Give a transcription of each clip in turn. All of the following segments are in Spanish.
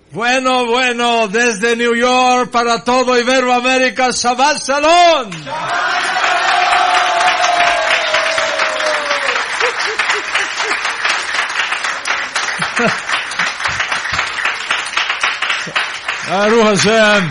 Bueno, desde New York para todo Iberoamérica, Shabbat Shalom. Baruch Hashem.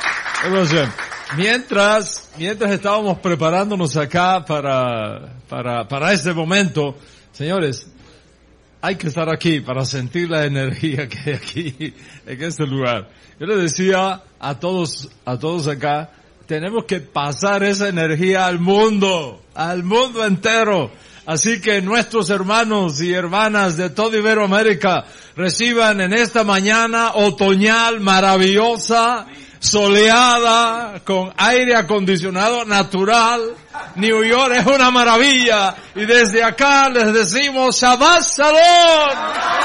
Mientras estábamos preparándonos acá para este momento, señores, hay que estar aquí para sentir la energía que hay aquí, en este lugar. Yo les decía a todos acá, tenemos que pasar esa energía al mundo entero. Así que nuestros hermanos y hermanas de toda Iberoamérica reciban en esta mañana otoñal maravillosa, soleada, con aire acondicionado natural. New York es una maravilla y desde acá les decimos Shabbat Shalom.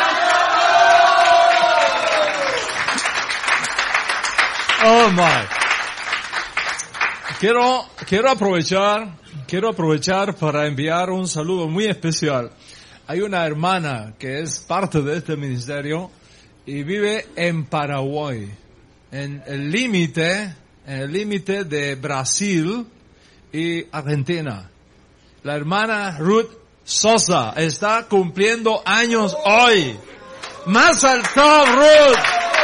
Oh my. Quiero aprovechar para enviar un saludo muy especial. Hay una hermana que es parte de este ministerio y vive en Paraguay, en el límite de Brasil y Argentina. La hermana Ruth Sosa está cumpliendo años hoy. Más alto, Ruth.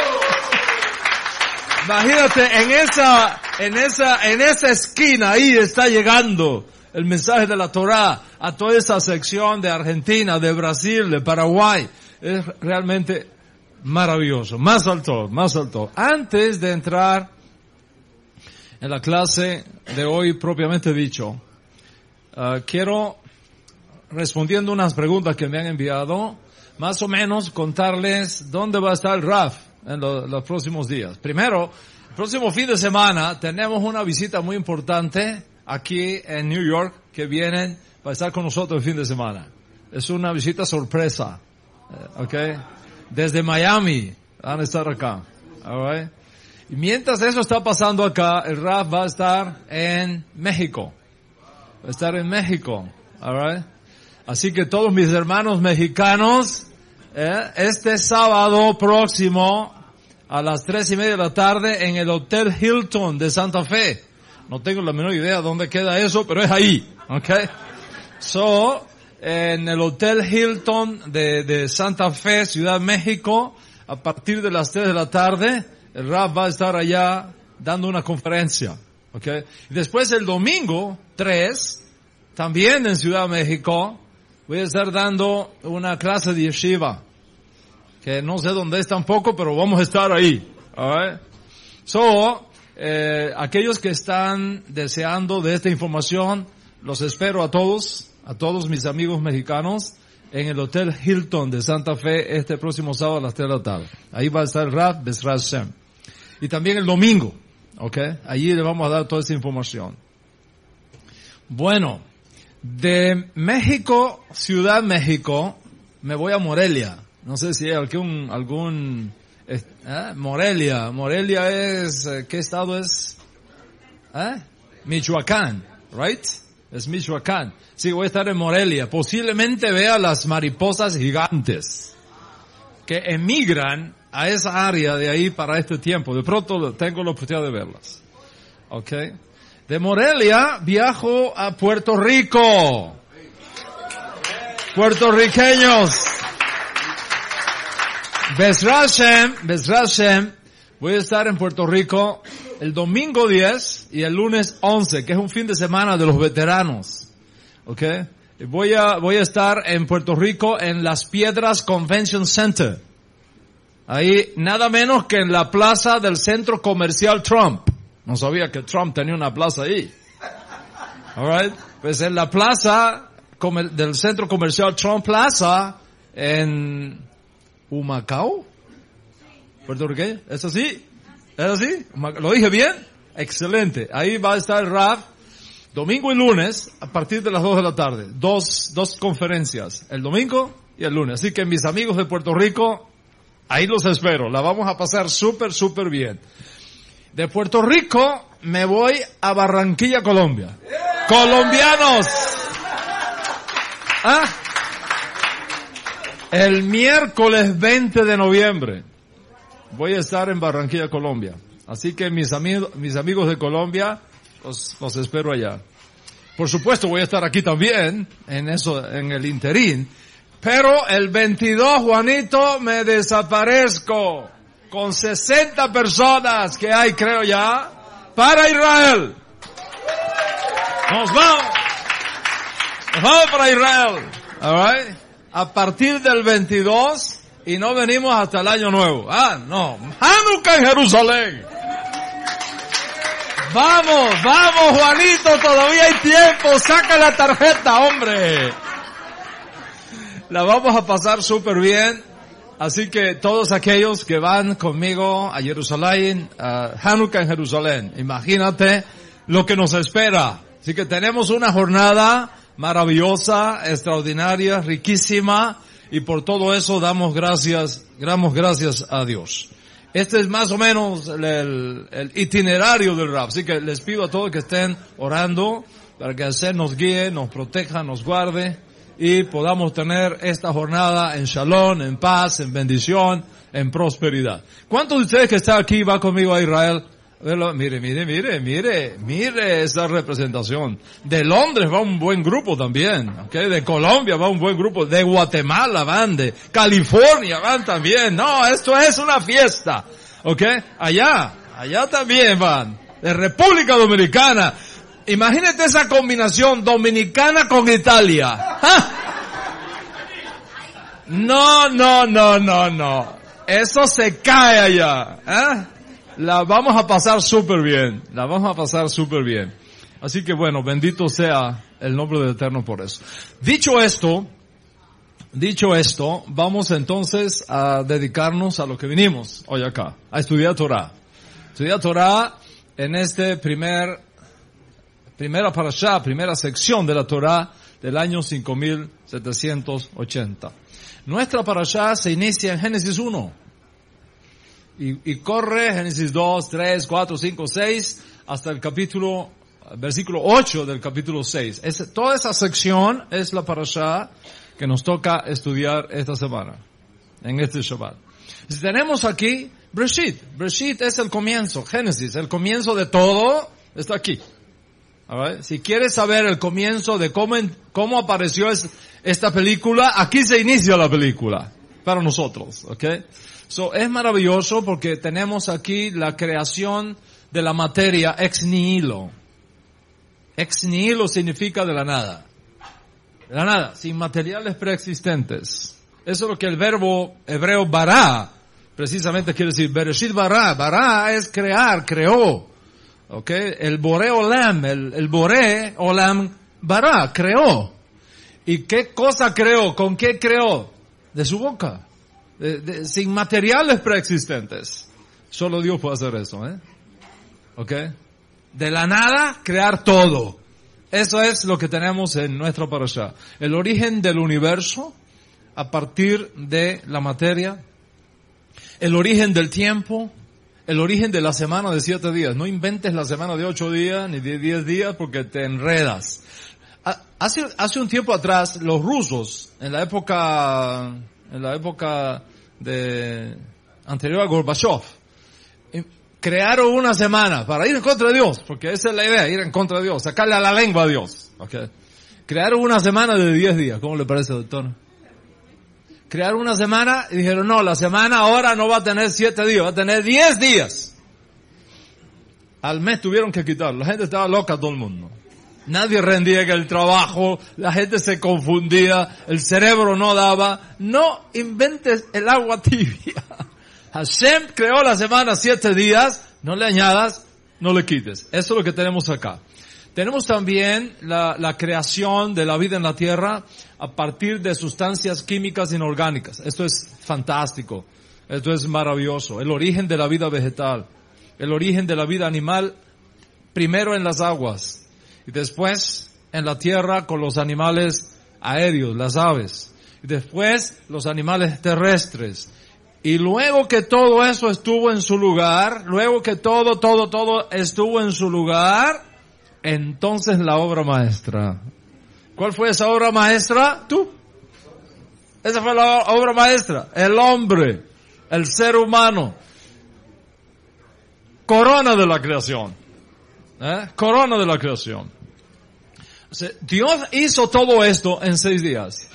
Imagínate, en esa esquina ahí está llegando el mensaje de la Torá a toda esa sección de Argentina, de Brasil, de Paraguay. Es realmente maravilloso. Más alto. Antes de entrar en la clase de hoy propiamente dicho, quiero, respondiendo unas preguntas que me han enviado, más o menos contarles dónde va a estar el RAF en los próximos días. Primero, el próximo fin de semana tenemos una visita muy importante aquí en New York que vienen para estar con nosotros el fin de semana. Es una visita sorpresa, okay? Desde Miami van a estar acá, alright? Y mientras eso está pasando acá, el RAF va a estar en México. Alright? Así que todos mis hermanos mexicanos, este sábado próximo, a las 3:30 de la tarde, en el Hotel Hilton de Santa Fe. No tengo la menor idea dónde queda eso, pero es ahí, okay? En el Hotel Hilton de Santa Fe, Ciudad de México, a partir de las 3 de la tarde, el RAF va a estar allá dando una conferencia, okay? Y después el domingo 3, también en Ciudad de México, voy a estar dando una clase de yeshiva, que no sé dónde es tampoco, pero vamos a estar ahí, alright? Aquellos que están deseando de esta información, los espero a todos mis amigos mexicanos, en el Hotel Hilton de Santa Fe este próximo sábado a las 3 de la tarde. Ahí va a estar el RAF Bezrat Hashem. Y también el domingo, okay? Allí le vamos a dar toda esa información. Bueno, de México, Ciudad de México, me voy a Morelia. No sé si hay algún Morelia. Morelia es, ¿qué estado es? Michoacán, right? Es Michoacán. Sí, voy a estar en Morelia. Posiblemente vea las mariposas gigantes que emigran a esa área de ahí para este tiempo. De pronto tengo la oportunidad de verlas. Okay. De Morelia viajo a Puerto Rico. Puertorriqueños. Bezrat Hashem, voy a estar en Puerto Rico el domingo 10 y el lunes 11, que es un fin de semana de los veteranos. Okay. Voy a estar en Puerto Rico en Las Piedras Convention Center. Ahí, nada menos que en la plaza del centro comercial Trump. No sabía que Trump tenía una plaza ahí. Alright. Pues en la plaza del centro comercial Trump Plaza en Humacao, Puerto Rico. ¿Es así? ¿Es así? ¿Lo dije bien? Excelente. Ahí va a estar el RAF domingo y lunes a partir de las 2 de la tarde. Dos conferencias, el domingo y el lunes. Así que mis amigos de Puerto Rico, ahí los espero. La vamos a pasar súper bien. De Puerto Rico me voy a Barranquilla, Colombia. ¡Colombianos! El miércoles 20 de noviembre voy a estar en Barranquilla, Colombia. Así que mis amigos de Colombia, los espero allá. Por supuesto voy a estar aquí también, en el interín. Pero el 22, Juanito, me desaparezco con 60 personas que hay, creo ya, para Israel. Nos vamos para Israel. All right. A partir del 22 y no venimos hasta el año nuevo. No. Hanukkah en Jerusalén. Vamos, Juanito, todavía hay tiempo. Saca la tarjeta, hombre. La vamos a pasar súper bien. Así que todos aquellos que van conmigo a Jerusalén, a Hanukkah en Jerusalén, imagínate lo que nos espera. Así que tenemos una jornada maravillosa, extraordinaria, riquísima, y por todo eso damos gracias a Dios. Este es más o menos el itinerario del Rab. Así que les pido a todos que estén orando para que el Señor nos guíe, nos proteja, nos guarde y podamos tener esta jornada en shalom, en paz, en bendición, en prosperidad. ¿Cuántos de ustedes que están aquí va conmigo a Israel? Mire esa representación. De Londres va un buen grupo también, ¿okay? De Colombia va un buen grupo, de Guatemala van, de California van también. No, esto es una fiesta, ¿okay? Allá también van, de República Dominicana. Imagínate esa combinación dominicana con Italia. ¡Ja! No. Eso se cae allá, ¿eh? La vamos a pasar súper bien. Así que bueno, bendito sea el nombre del Eterno por eso. Dicho esto, vamos entonces a dedicarnos a lo que vinimos hoy acá, a estudiar Torah. Estudiar Torah en este primera parashá, primera sección de la Torah del año 5780. Nuestra parashá se inicia en Génesis 1. Y corre Génesis 2, 3, 4, 5, 6 hasta el versículo 8 del capítulo 6. Toda esa sección es la parashá que nos toca estudiar esta semana, en este Shabbat. Si tenemos aquí Breshit es el comienzo, Génesis, el comienzo de todo está aquí. Si quieres saber el comienzo de cómo apareció esta película, aquí se inicia la película para nosotros, ¿okay? Es maravilloso porque tenemos aquí la creación de la materia ex nihilo. Ex nihilo significa de la nada. De la nada, sin materiales preexistentes. Eso es lo que el verbo hebreo bara precisamente quiere decir. Bereshit bara. Bara es crear, creó. Okay? El Boré Olam, el Boré Olam bara, creó. ¿Y qué cosa creó? ¿Con qué creó? De su boca. Sin materiales preexistentes. Solo Dios puede hacer eso, ¿eh? ¿Okay? De la nada, crear todo. Eso es lo que tenemos en nuestra parashá. El origen del universo a partir de la materia. El origen del tiempo. El origen de la semana de 7 días. No inventes la semana de 8 días ni de 10 días porque te enredas. Hace un tiempo atrás, los rusos, en la época anterior a Gorbachev, crearon una semana para ir en contra de Dios, porque esa es la idea, ir en contra de Dios, sacarle a la lengua a Dios. Okay. Crearon una semana de 10 días, ¿cómo le parece, doctor? Crearon una semana y dijeron, no, la semana ahora no va a tener 7 días, va a tener 10 días. Al mes tuvieron que quitarlo, la gente estaba loca, todo el mundo. Nadie rendía en el trabajo, la gente se confundía, el cerebro no daba. No inventes el agua tibia. Hashem creó la semana 7 días, no le añadas, no le quites. Eso es lo que tenemos acá. Tenemos también la creación de la vida en la tierra a partir de sustancias químicas inorgánicas. Esto es fantástico. Esto es maravilloso. El origen de la vida vegetal. El origen de la vida animal, primero en las aguas. Y después en la tierra con los animales aéreos, las aves. Y después los animales terrestres. Y luego que todo eso estuvo en su lugar, luego que todo estuvo en su lugar, entonces la obra maestra. ¿Cuál fue esa obra maestra? Tú. Esa fue la obra maestra. El hombre, el ser humano. corona de la creación. Corona de la creación. O sea, Dios hizo todo esto en 6 días.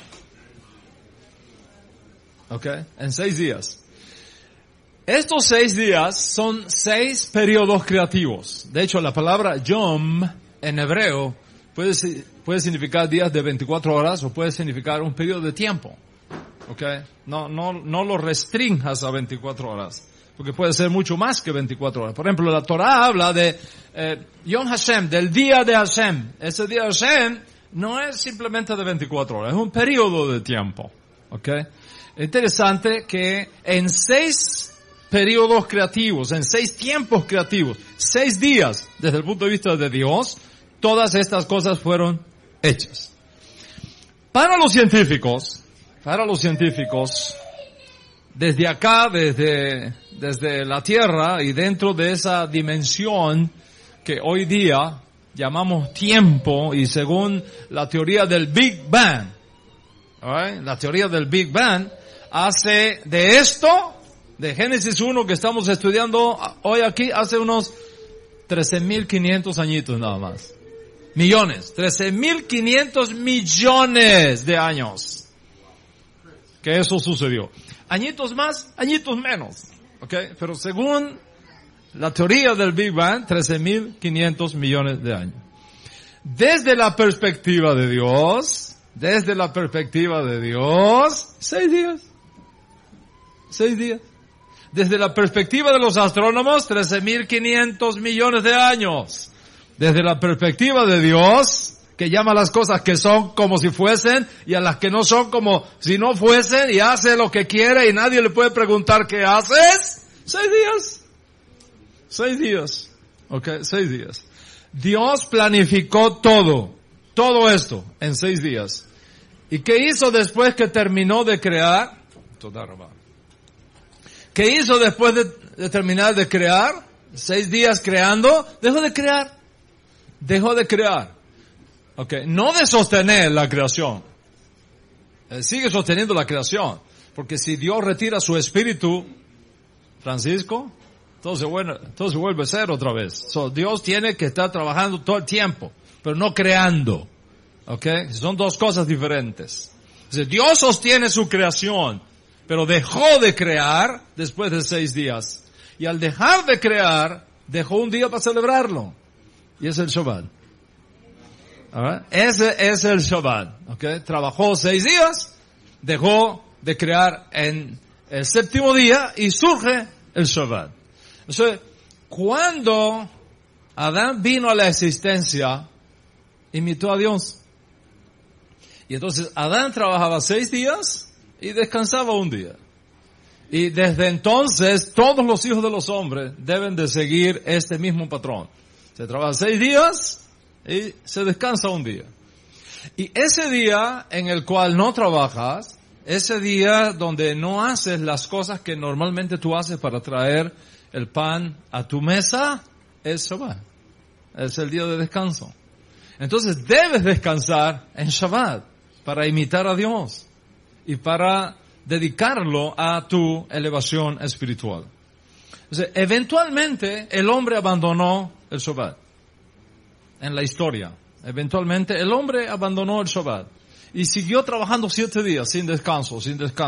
¿Ok? En 6 días. Estos 6 días son 6 periodos creativos. De hecho, la palabra yom en hebreo puede significar días de 24 horas o puede significar un periodo de tiempo. ¿Ok? No lo restringas a 24 horas. Porque puede ser mucho más que 24 horas. Por ejemplo, la Torah habla de Yom Hashem, del día de Hashem. Ese día de Hashem no es simplemente de 24 horas, es un periodo de tiempo. ¿Ok? Es interesante que en 6 periodos creativos, en 6 tiempos creativos, 6 días, desde el punto de vista de Dios, todas estas cosas fueron hechas. Para los científicos, desde acá, desde la Tierra y dentro de esa dimensión que hoy día llamamos tiempo y según la teoría del Big Bang, la teoría del Big Bang hace de esto, de Génesis 1 que estamos estudiando hoy aquí, hace unos 13.500 añitos nada más. Millones, 13.500 millones de años que eso sucedió. Añitos más, añitos menos. ¿Ok? Pero según la teoría del Big Bang, 13.500 millones de años. Desde la perspectiva de Dios, 6 días. 6 días. Desde la perspectiva de los astrónomos, 13.500 millones de años. Desde la perspectiva de Dios, que llama a las cosas que son como si fuesen y a las que no son como si no fuesen y hace lo que quiere y nadie le puede preguntar ¿qué haces? 6 días. 6 días. Ok, 6 días. Dios planificó todo esto en 6 días. ¿Y qué hizo después que terminó de crear? ¿Qué hizo después de terminar de crear? 6 días creando, dejó de crear. Okay. No de sostener la creación. Sigue sosteniendo la creación. Porque si Dios retira su espíritu, Francisco, todo se vuelve a ser otra vez. Dios tiene que estar trabajando todo el tiempo, pero no creando. Okay. Son 2 cosas diferentes. Dios sostiene su creación, pero dejó de crear después de 6 días. Y al dejar de crear, dejó un día para celebrarlo. Y es el Shabbat. Ese es el Shabbat. ¿Okay? Trabajó 6 días, dejó de crear en el 7º día y surge el Shabbat. Entonces, cuando Adán vino a la existencia, imitó a Dios. Y entonces Adán trabajaba 6 días y descansaba un día. Y desde entonces todos los hijos de los hombres deben de seguir este mismo patrón. Se trabaja 6 días y se descansa un día. Y ese día en el cual no trabajas, ese día donde no haces las cosas que normalmente tú haces para traer el pan a tu mesa, es Shabbat. Es el día de descanso. Entonces debes descansar en Shabbat para imitar a Dios y para dedicarlo a tu elevación espiritual. Entonces, eventualmente el hombre abandonó el Shabbat. En la historia. Eventualmente el hombre abandonó el Shabbat. Y siguió trabajando 7 días sin descanso.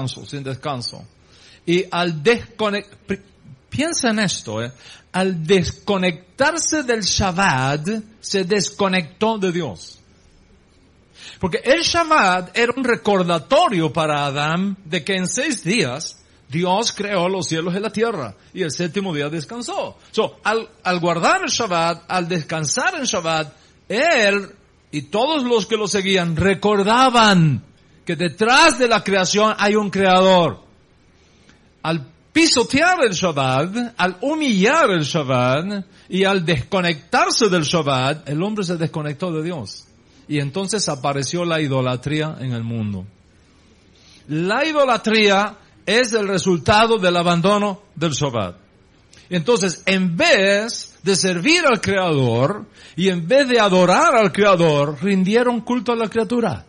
Y al piensa en esto, al desconectarse del Shabbat, se desconectó de Dios. Porque el Shabbat era un recordatorio para Adán de que en 6 días Dios creó los cielos y la tierra y el 7º día descansó. Al guardar el Shabbat, al descansar en Shabbat, él y todos los que lo seguían recordaban que detrás de la creación hay un creador. Al pisotear el Shabbat, al humillar el Shabbat y al desconectarse del Shabbat, el hombre se desconectó de Dios. Y entonces apareció la idolatría en el mundo. La idolatría es el resultado del abandono del Shabbat. Entonces, en vez de servir al Creador y en vez de adorar al Creador, rindieron culto a la criatura.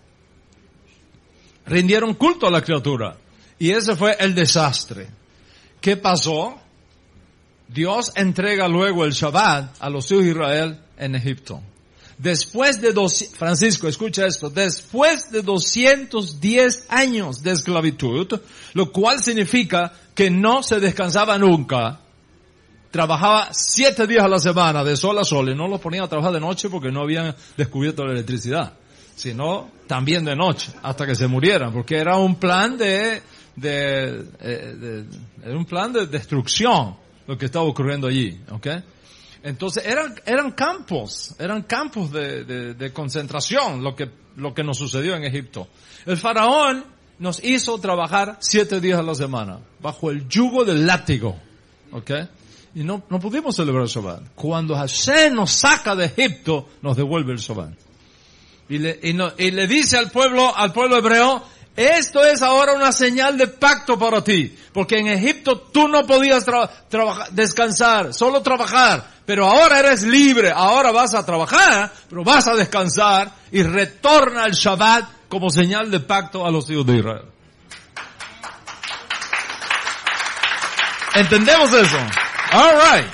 Y ese fue el desastre. ¿Qué pasó? Dios entrega luego el Shabbat a los hijos de Israel en Egipto. Después de Francisco, escucha esto, después de 210 años de esclavitud, lo cual significa que no se descansaba nunca, trabajaba 7 días a la semana, de sol a sol, y no los ponían a trabajar de noche porque no habían descubierto la electricidad, sino también de noche, hasta que se murieran, porque era un plan de destrucción lo que estaba ocurriendo allí, ¿ok? Entonces eran campos de concentración lo que nos sucedió en Egipto. El faraón nos hizo trabajar 7 días a la semana, bajo el yugo del látigo, ¿ok? Y no pudimos celebrar el Shabbat. Cuando Hashem nos saca de Egipto, nos devuelve el Shabbat. Y le dice al pueblo hebreo, esto es ahora una señal de pacto para ti, porque en Egipto tú no podías descansar, solo trabajar, pero ahora eres libre, ahora vas a trabajar, pero vas a descansar, y retorna el Shabbat como señal de pacto a los hijos de Israel. ¿Entendemos eso? All right.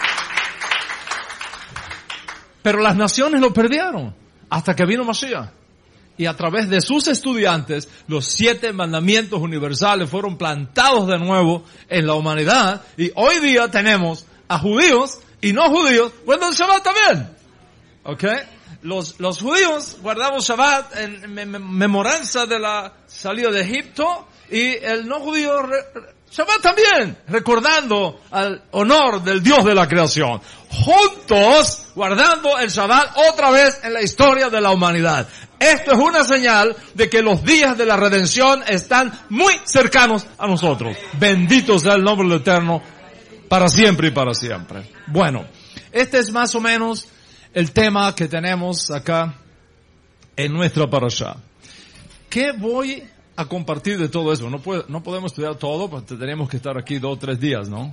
Pero las naciones lo perdieron hasta que vino Mashiach. Y a través de sus estudiantes, los 7 mandamientos universales fueron plantados de nuevo en la humanidad. Y hoy día tenemos a judíos y no judíos guardando el Shabbat también. ¿Ok? Los judíos guardamos Shabbat en memoranza de la salida de Egipto, y el no judío Shabbat también, recordando al honor del Dios de la creación. Juntos, guardando el Shabbat otra vez en la historia de la humanidad. Esto es una señal de que los días de la redención están muy cercanos a nosotros. Bendito sea el nombre del Eterno, para siempre y para siempre. Bueno, este es más o menos el tema que tenemos acá en nuestra parashá. ¿Qué voy a compartir de todo eso? No podemos estudiar todo, porque tenemos que estar aquí 2 o 3 días, ¿no?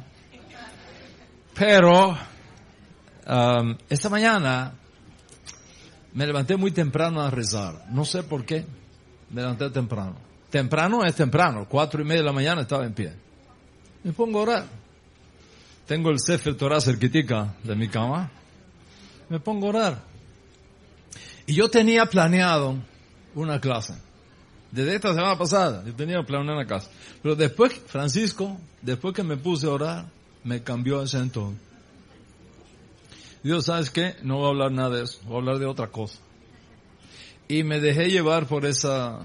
Pero esta mañana me levanté muy temprano a rezar. No sé por qué. Me levanté temprano. Temprano es temprano. 4:30 de la mañana estaba en pie. Me pongo a orar. Tengo el Sefer Torah cerquitica de mi cama. Me pongo a orar. Y yo tenía planeado una clase. Desde esta semana pasada, yo tenía planeado una clase. Pero después, Francisco, después que me puse a orar, me cambió el acento. Dios, ¿sabes qué? No voy a hablar nada de eso. Voy a hablar de otra cosa. Y me dejé llevar por esa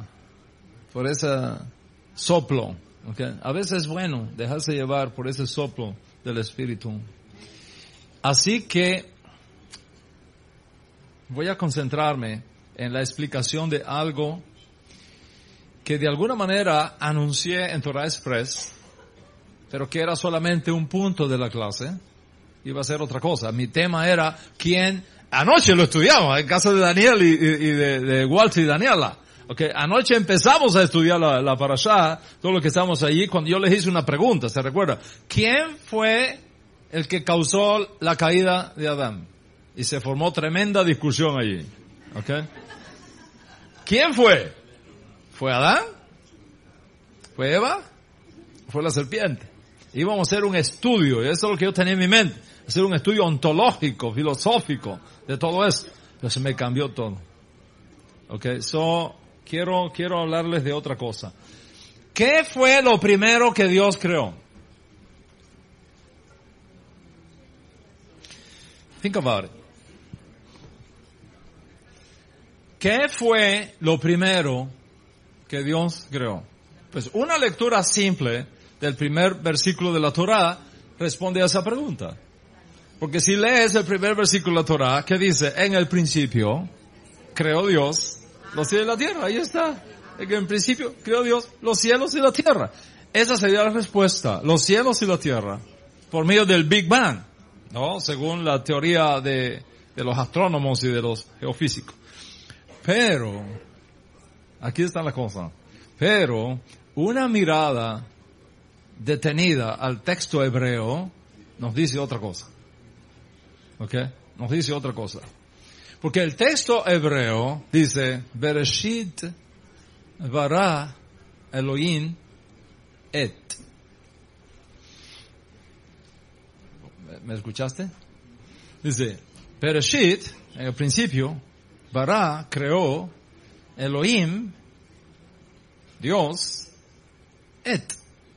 soplo. ¿Okay? A veces es bueno dejarse llevar por ese soplo del Espíritu. Así que voy a concentrarme en la explicación de algo que de alguna manera anuncié en Torah Express, pero que era solamente un punto de la clase. Iba a ser otra cosa. Mi tema era anoche lo estudiamos en casa de Daniel y de Walter y Daniela. Okay, anoche empezamos a estudiar la parashá, todos los que estamos allí, cuando yo les hice una pregunta, ¿se recuerda? ¿Quién fue el que causó la caída de Adán? Y se formó tremenda discusión allí. Okay. ¿Quién fue? ¿Fue Adán? ¿Fue Eva? ¿Fue la serpiente? Íbamos a hacer un estudio, y eso es lo que yo tenía en mi mente, hacer un estudio ontológico, filosófico, de todo eso. Pero se me cambió todo. Okay, quiero hablarles de otra cosa. ¿Qué fue lo primero que Dios creó? Think about it. ¿Qué fue lo primero que Dios creó? Pues una lectura simple del primer versículo de la Torá responde a esa pregunta. Porque si lees el primer versículo de la Torá, que dice, en el principio creó Dios los cielos y la tierra. Ahí está. En el principio creó Dios los cielos y la tierra. Esa sería la respuesta. Los cielos y la tierra. Por medio del Big Bang, ¿no? Según la teoría de los astrónomos y de los geofísicos. Pero, aquí está la cosa. Pero, una mirada detenida al texto hebreo nos dice otra cosa. ¿Ok? Nos dice otra cosa. Porque el texto hebreo dice, Bereshit bara Elohim et. ¿Me escuchaste? Dice, Bereshit, en el principio, Bara creó Elohim, Dios, Et.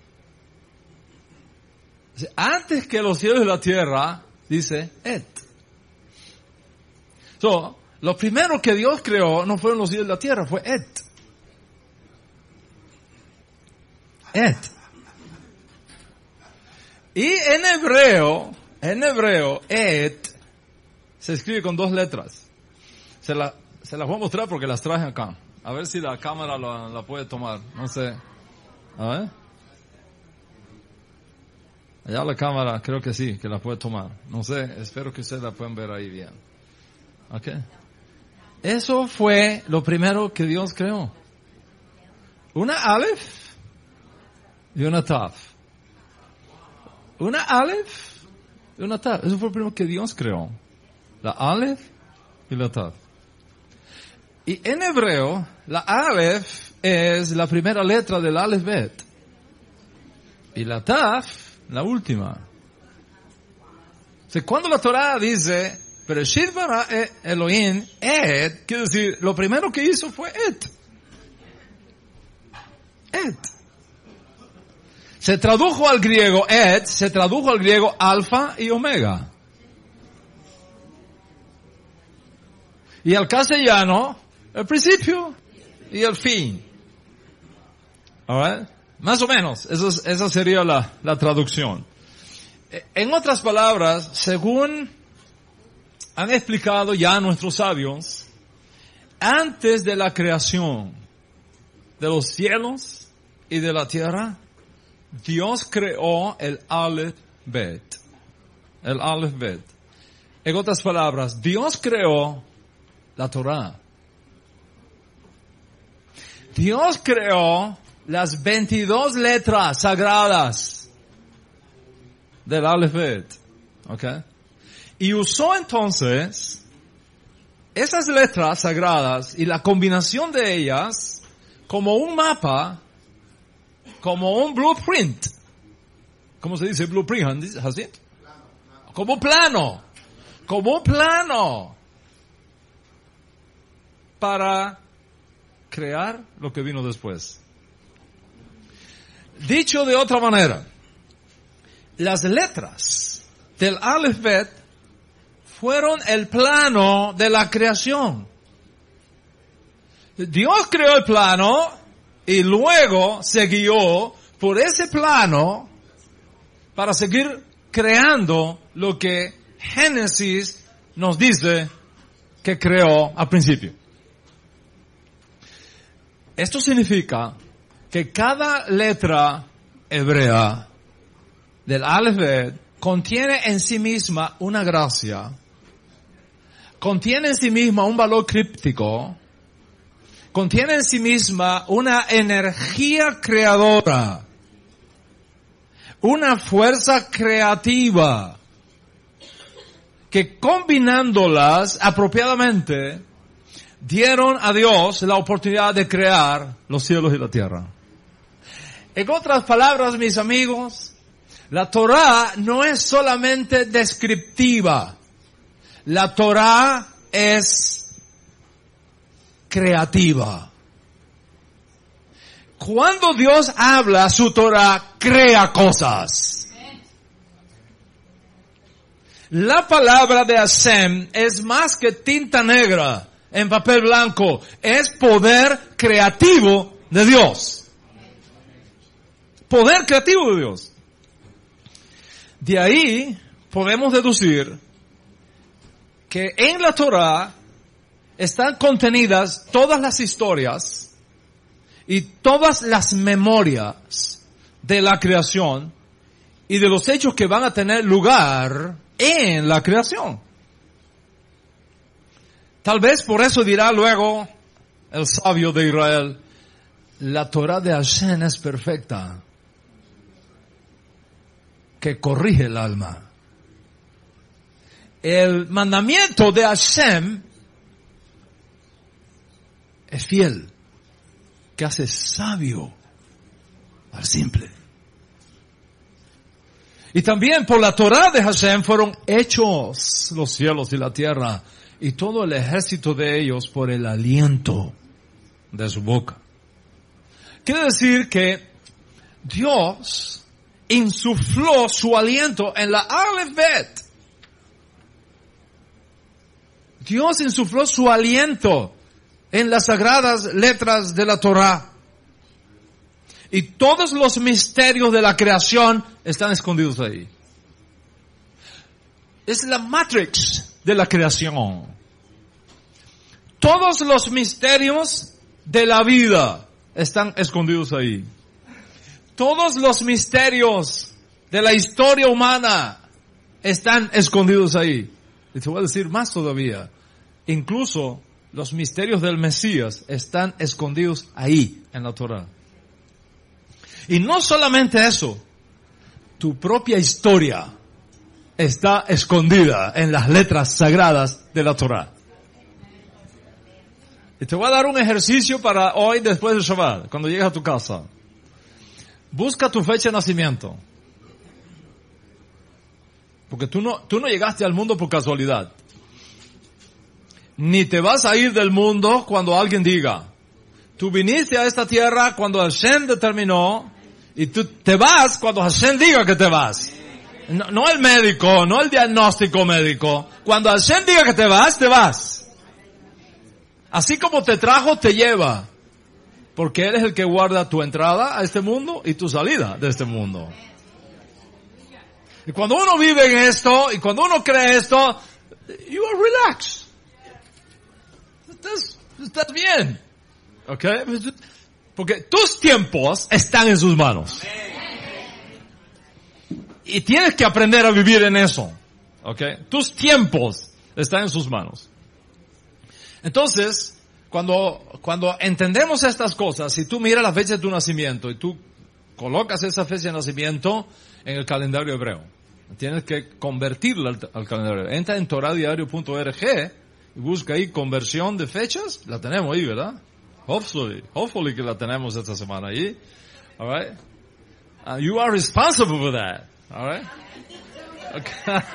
Dice, antes que los cielos y la tierra, dice Et. So, lo primero que Dios creó no fueron los cielos y la tierra, fue Et. Et. Y en hebreo, Et, se escribe con 2 letras. Se las voy a mostrar porque las traje acá. A ver si la cámara la puede tomar. No sé. A ver. Allá la cámara, creo que sí, que la puede tomar. No sé, espero que ustedes la puedan ver ahí bien. ¿Ok? Eso fue lo primero que Dios creó. Una Aleph y una Taf. Una Aleph y una Taf. Eso fue lo primero que Dios creó. La Aleph y la Taf. Y en hebreo, la Aleph es la primera letra del Aleph Bet. Y la Taf, la última. O sea, cuando la Torah dice, Bereshit bara Elohim et, quiere decir, lo primero que hizo fue et. Et. Se tradujo al griego et, se tradujo al griego alfa y omega. Y al castellano, el principio y el fin. Alright? Más o menos, esa sería la traducción. En otras palabras, según han explicado ya nuestros sabios, antes de la creación de los cielos y de la tierra, Dios creó el Aleph Bet. El Aleph Bet. En otras palabras, Dios creó la Torah. Dios creó las 22 letras sagradas del Aleph Bet. ¿Ok? Y usó entonces esas letras sagradas y la combinación de ellas como un mapa, como un blueprint. ¿Cómo se dice blueprint? ¿Así? Como plano. Como un plano. Para crear lo que vino después. Dicho de otra manera, las letras del Aleph Bet fueron el plano de la creación. Dios creó el plano y luego se guió por ese plano para seguir creando lo que Génesis nos dice que creó al principio. Esto significa que cada letra hebrea del Aleph Bet contiene en sí misma una gracia, contiene en sí misma un valor críptico, contiene en sí misma una energía creadora, una fuerza creativa, que combinándolas apropiadamente, dieron a Dios la oportunidad de crear los cielos y la tierra. En otras palabras, mis amigos, la Torah no es solamente descriptiva. La Torah es creativa. Cuando Dios habla, su Torah crea cosas. La palabra de Hashem es más que tinta negra en papel blanco, es poder creativo de Dios. Poder creativo de Dios. De ahí podemos deducir que en la Torah están contenidas todas las historias y todas las memorias de la creación y de los hechos que van a tener lugar en la creación. Tal vez por eso dirá luego el sabio de Israel, la Torah de Hashem es perfecta, que corrige el alma. El mandamiento de Hashem es fiel, que hace sabio al simple. Y también por la Torá de Hashem fueron hechos los cielos y la tierra, y todo el ejército de ellos por el aliento de su boca. Quiere decir que Dios insufló su aliento en la Aleph Bet. Dios insufló su aliento en las sagradas letras de la Torá. Y todos los misterios de la creación están escondidos ahí. Es la matrix de la creación. Todos los misterios de la vida están escondidos ahí. Todos los misterios de la historia humana están escondidos ahí. Y te voy a decir más todavía. Incluso los misterios del Mesías están escondidos ahí en la Torá. Y no solamente eso, tu propia historia está escondida en las letras sagradas de la Torá. Y te voy a dar un ejercicio para hoy después del Shabbat, cuando llegues a tu casa. Busca tu fecha de nacimiento. Porque tú no llegaste al mundo por casualidad. Ni te vas a ir del mundo cuando alguien diga. Tú viniste a esta tierra cuando Hashem determinó, y tú te vas cuando Hashem diga que te vas. No el médico, no el diagnóstico médico. Cuando Hashem diga que te vas, te vas. Así como te trajo, te lleva. Porque Él es el que guarda tu entrada a este mundo y tu salida de este mundo. Y cuando uno vive en esto, y cuando uno cree esto, you are relaxed. Estás bien. ¿Ok? Porque tus tiempos están en sus manos. Y tienes que aprender a vivir en eso. ¿Ok? Tus tiempos están en sus manos. Entonces, cuando entendemos estas cosas, si tú miras la fecha de tu nacimiento y tú colocas esa fecha de nacimiento en el calendario hebreo, tienes que convertirla al calendario. Entra en toradiario.org y busca ahí conversión de fechas. La tenemos ahí, ¿verdad? Hopefully que la tenemos esta semana ahí. All right? You are responsible for that. All right? Okay.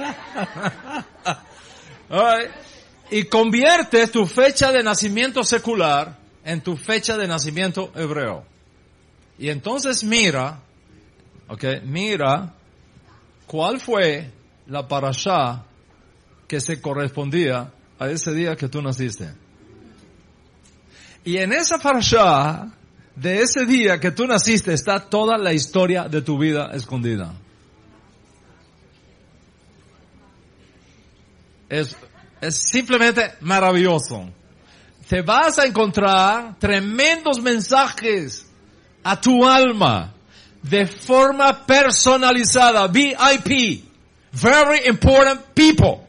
All right. Y convierte tu fecha de nacimiento secular en tu fecha de nacimiento hebreo. Y entonces mira cuál fue la parashá que se correspondía a ese día que tú naciste. Y en esa parashá de ese día que tú naciste está toda la historia de tu vida escondida. Es simplemente maravilloso. Te vas a encontrar tremendos mensajes a tu alma de forma personalizada, VIP, very important people,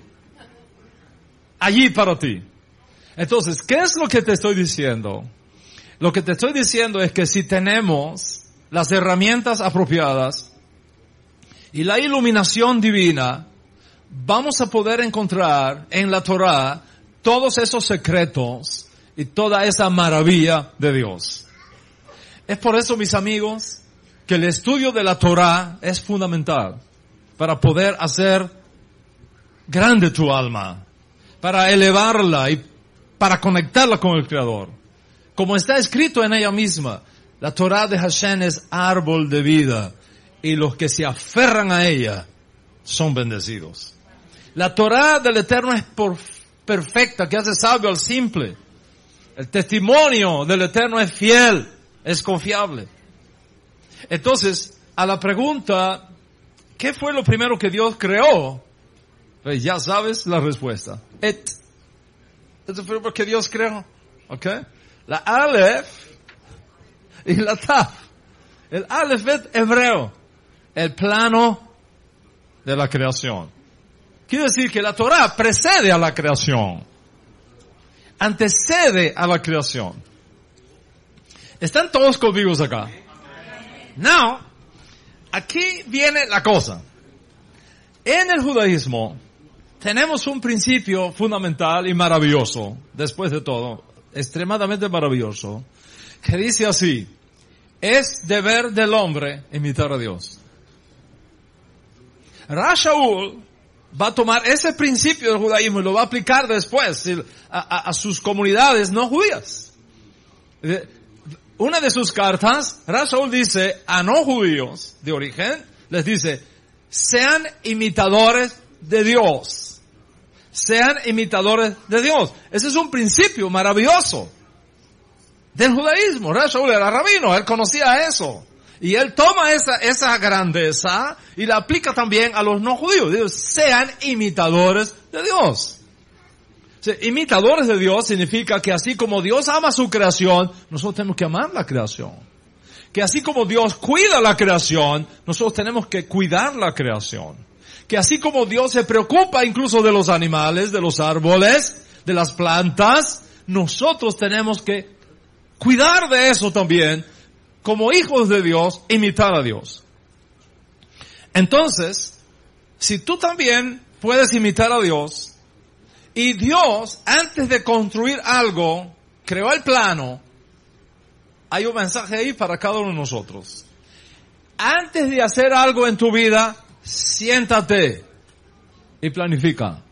allí para ti. Entonces, ¿qué es lo que te estoy diciendo? Lo que te estoy diciendo es que si tenemos las herramientas apropiadas y la iluminación divina, vamos a poder encontrar en la Torá todos esos secretos y toda esa maravilla de Dios. Es por eso, mis amigos, que el estudio de la Torá es fundamental para poder hacer grande tu alma, para elevarla y para conectarla con el Creador. Como está escrito en ella misma, la Torá de Hashem es árbol de vida y los que se aferran a ella son bendecidos. La Torá del Eterno es perfecta, que hace sabio al simple. El testimonio del Eterno es fiel, es confiable. Entonces, a la pregunta, ¿qué fue lo primero que Dios creó? Pues ya sabes la respuesta. Eso fue lo que Dios creó. ¿Ok? La Aleph y la Taf. El Aleph es hebreo. El plano de la creación. Quiere decir que la Torá precede a la creación. Antecede a la creación. ¿Están todos conmigo acá? Now, aquí viene la cosa. En el judaísmo tenemos un principio fundamental y maravilloso, después de todo, extremadamente maravilloso, que dice así: es deber del hombre imitar a Dios. Rav Shaul va a tomar ese principio del judaísmo y lo va a aplicar después a sus comunidades no judías. Una de sus cartas, Rav Shaul dice a no judíos de origen, les dice, sean imitadores de Dios. Sean imitadores de Dios. Ese es un principio maravilloso del judaísmo. Rav Shaul era rabino, él conocía eso. Y él toma esa grandeza y la aplica también a los no judíos. Dice, sean imitadores de Dios. O sea, imitadores de Dios significa que así como Dios ama su creación, nosotros tenemos que amar la creación. Que así como Dios cuida la creación, nosotros tenemos que cuidar la creación. Que así como Dios se preocupa incluso de los animales, de los árboles, de las plantas, nosotros tenemos que cuidar de eso también, como hijos de Dios, imitar a Dios. Entonces, si tú también puedes imitar a Dios, y Dios, antes de construir algo, creó el plano, hay un mensaje ahí para cada uno de nosotros. Antes de hacer algo en tu vida, siéntate y planifica.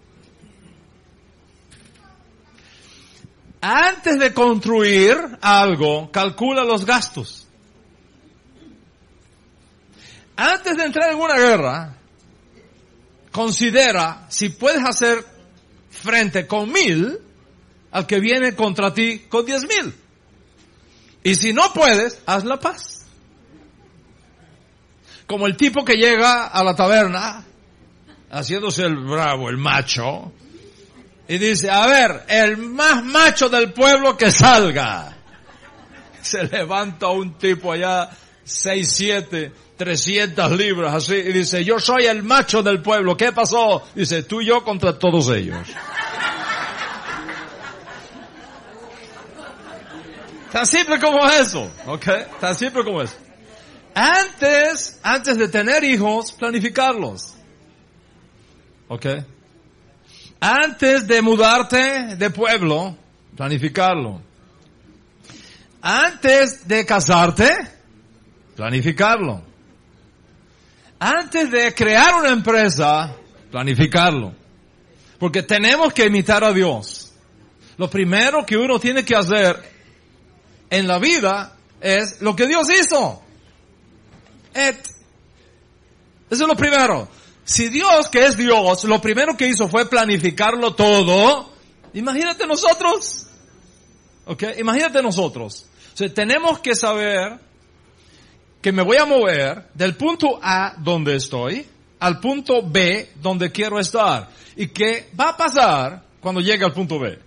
Antes de construir algo, calcula los gastos. Antes de entrar en una guerra, considera si puedes hacer frente con 1,000 al que viene contra ti con 10,000. Y si no puedes, haz la paz. Como el tipo que llega a la taberna, haciéndose el bravo, el macho, y dice, a ver, el más macho del pueblo que salga. Se levanta un tipo allá, 6'7", 300 libras, así, y dice, yo soy el macho del pueblo, ¿qué pasó? Dice, tú y yo contra todos ellos. Tan simple como eso, ¿ok? Tan simple como eso. Antes de tener hijos, planificarlos. ¿Ok? Antes de mudarte de pueblo, planificarlo. Antes de casarte, planificarlo. Antes de crear una empresa, planificarlo. Porque tenemos que imitar a Dios. Lo primero que uno tiene que hacer en la vida es lo que Dios hizo. Eso es lo primero. Si Dios, que es Dios, lo primero que hizo fue planificarlo todo, imagínate nosotros. ¿Ok? Imagínate nosotros. O sea, tenemos que saber que me voy a mover del punto A donde estoy al punto B donde quiero estar. ¿Y qué va a pasar cuando llegue al punto B?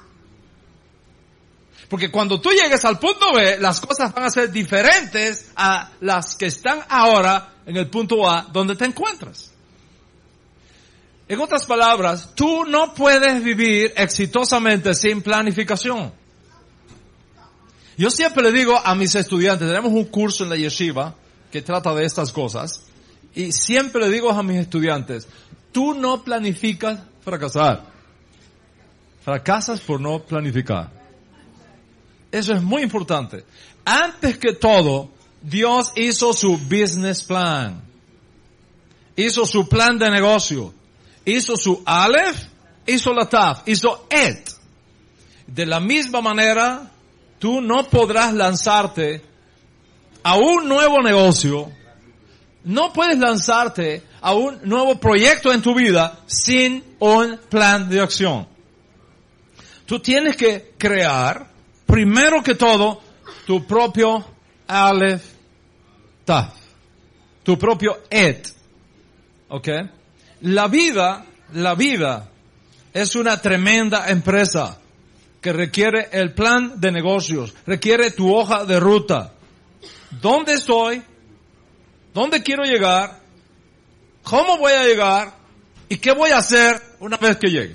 Porque cuando tú llegues al punto B, las cosas van a ser diferentes a las que están ahora en el punto A donde te encuentras. En otras palabras, tú no puedes vivir exitosamente sin planificación. Yo siempre le digo a mis estudiantes, tenemos un curso en la yeshiva que trata de estas cosas, y siempre le digo a mis estudiantes, tú no planificas fracasar. Fracasas por no planificar. Eso es muy importante. Antes que todo, Dios hizo su business plan. Hizo su plan de negocio. Hizo su Aleph, hizo la Taf, hizo Et. De la misma manera, tú no podrás lanzarte a un nuevo negocio. No puedes lanzarte a un nuevo proyecto en tu vida sin un plan de acción. Tú tienes que crear, primero que todo, tu propio Aleph Taf. Tu propio Et. ¿Ok? La vida es una tremenda empresa que requiere el plan de negocios, requiere tu hoja de ruta. ¿Dónde estoy? ¿Dónde quiero llegar? ¿Cómo voy a llegar? ¿Y qué voy a hacer una vez que llegue?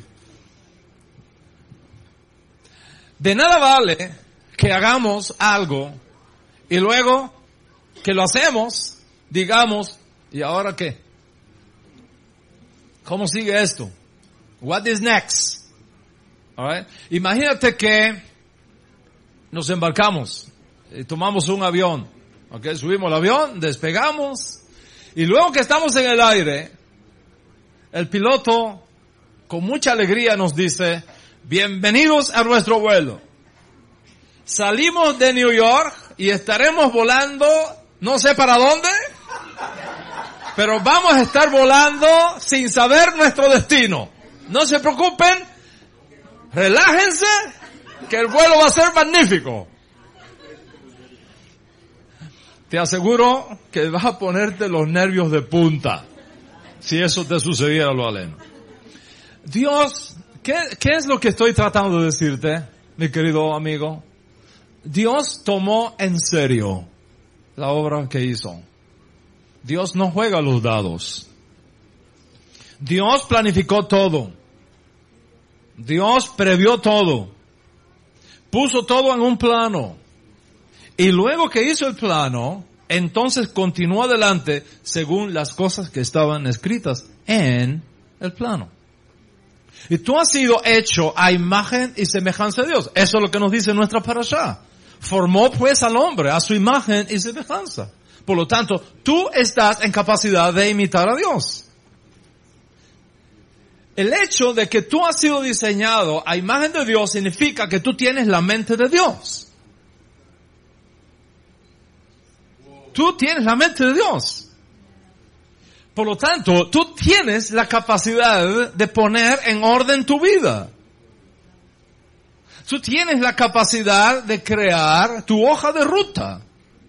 De nada vale que hagamos algo y luego que lo hacemos, digamos, ¿y ahora qué? ¿Cómo sigue esto? What is next? All right? Imagínate que nos embarcamos y tomamos un avión. Okay, subimos el avión, despegamos Y luego que estamos en el aire, el piloto con mucha alegría nos dice, bienvenidos a nuestro vuelo. Salimos de New York y estaremos volando, no sé para dónde, pero vamos a estar volando sin saber nuestro destino. No se preocupen, relájense, que el vuelo va a ser magnífico. Te aseguro que vas a ponerte los nervios de punta si eso te sucediera, lo aleno. Dios, ¿qué es lo que estoy tratando de decirte, mi querido amigo? Dios tomó en serio la obra que hizo. Dios no juega los dados. Dios planificó todo. Dios previó todo. Puso todo en un plano. Y luego que hizo el plano, entonces continuó adelante según las cosas que estaban escritas en el plano. Y tú has sido hecho a imagen y semejanza de Dios. Eso es lo que nos dice nuestra parashá. Formó pues al hombre a su imagen y semejanza. Por lo tanto, tú estás en capacidad de imitar a Dios. El hecho de que tú has sido diseñado a imagen de Dios significa que tú tienes la mente de Dios. Tú tienes la mente de Dios. Por lo tanto, tú tienes la capacidad de poner en orden tu vida. Tú tienes la capacidad de crear tu hoja de ruta.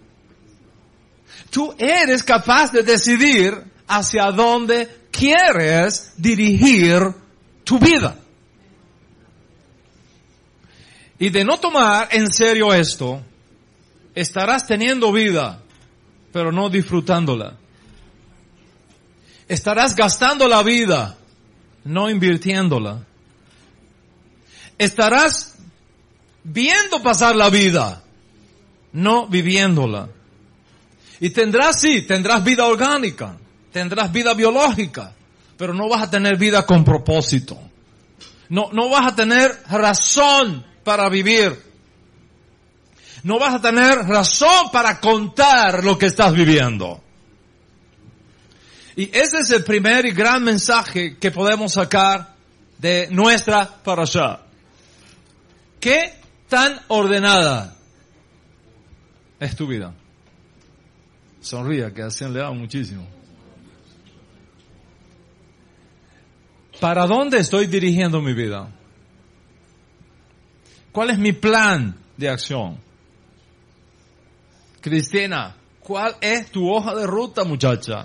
Tú eres capaz de decidir hacia dónde quieres dirigir tu vida. Y de no tomar en serio esto, estarás teniendo vida, pero no disfrutándola. Estarás gastando la vida, no invirtiéndola. Estarás viendo pasar la vida, no viviéndola. Y tendrás vida orgánica, tendrás vida biológica, pero no vas a tener vida con propósito. No vas a tener razón para vivir. No vas a tener razón para contar lo que estás viviendo. Y ese es el primer y gran mensaje que podemos sacar de nuestra parashá. ¿Qué tan ordenada es tu vida? Sonría, que así le da muchísimo. ¿Para dónde estoy dirigiendo mi vida? ¿Cuál es mi plan de acción? Cristina, ¿cuál es tu hoja de ruta, muchacha?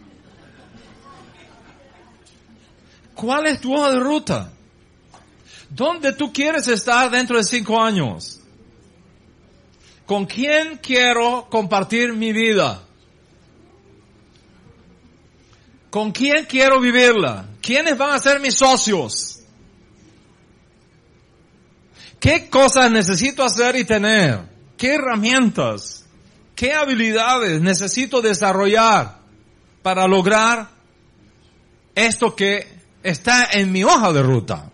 ¿Cuál es tu hoja de ruta? ¿Dónde tú quieres estar dentro de 5 años? ¿Con quién quiero compartir mi vida? ¿Con quién quiero vivirla? ¿Quiénes van a ser mis socios? ¿Qué cosas necesito hacer y tener? ¿Qué herramientas? ¿Qué habilidades necesito desarrollar para lograr esto que está en mi hoja de ruta?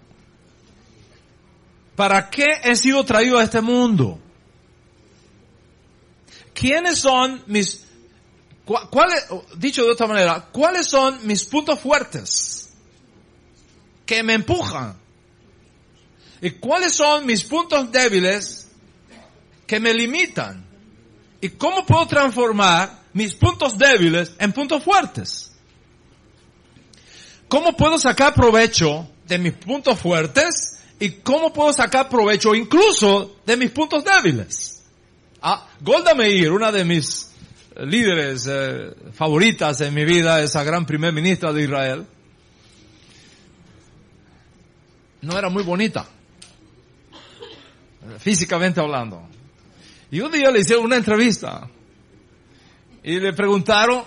¿Para qué he sido traído a este mundo? ¿Quiénes son dicho de otra manera, cuáles son mis puntos fuertes que me empujan? ¿Y cuáles son mis puntos débiles que me limitan? ¿Y cómo puedo transformar mis puntos débiles en puntos fuertes? ¿Cómo puedo sacar provecho de mis puntos fuertes? ¿Y cómo puedo sacar provecho incluso de mis puntos débiles? Golda Meir, una de mis líderes favoritas en mi vida, esa gran primer ministra de Israel, no era muy bonita, físicamente hablando. Y un día le hicieron una entrevista y le preguntaron,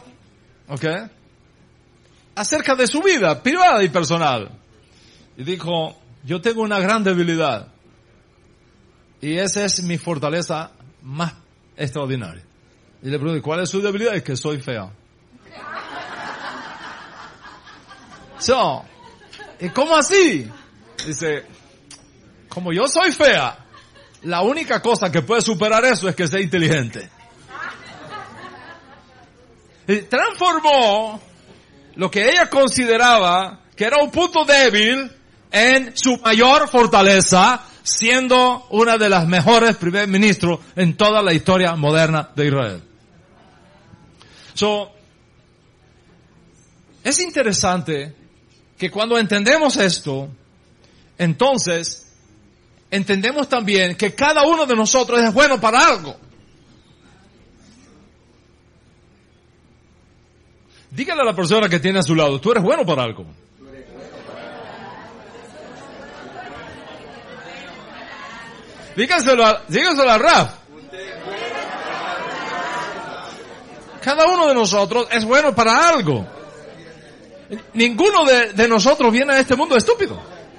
acerca de su vida privada y personal. Y dijo, yo tengo una gran debilidad y esa es mi fortaleza más extraordinaria. Y le pregunté, ¿cuál es su debilidad? Es que soy fea. ¿Y cómo así? Dice, como yo soy fea, la única cosa que puede superar eso es que sea inteligente. Transformó lo que ella consideraba que era un punto débil en su mayor fortaleza, siendo una de las mejores primer ministros en toda la historia moderna de Israel. Es interesante que cuando entendemos esto, entonces entendemos también que cada uno de nosotros es bueno para algo. Dígale a la persona que tiene a su lado, tú eres bueno para algo. Dígaselo a Raf. Cada uno de nosotros es bueno para algo. Ninguno de nosotros viene a este mundo estúpido.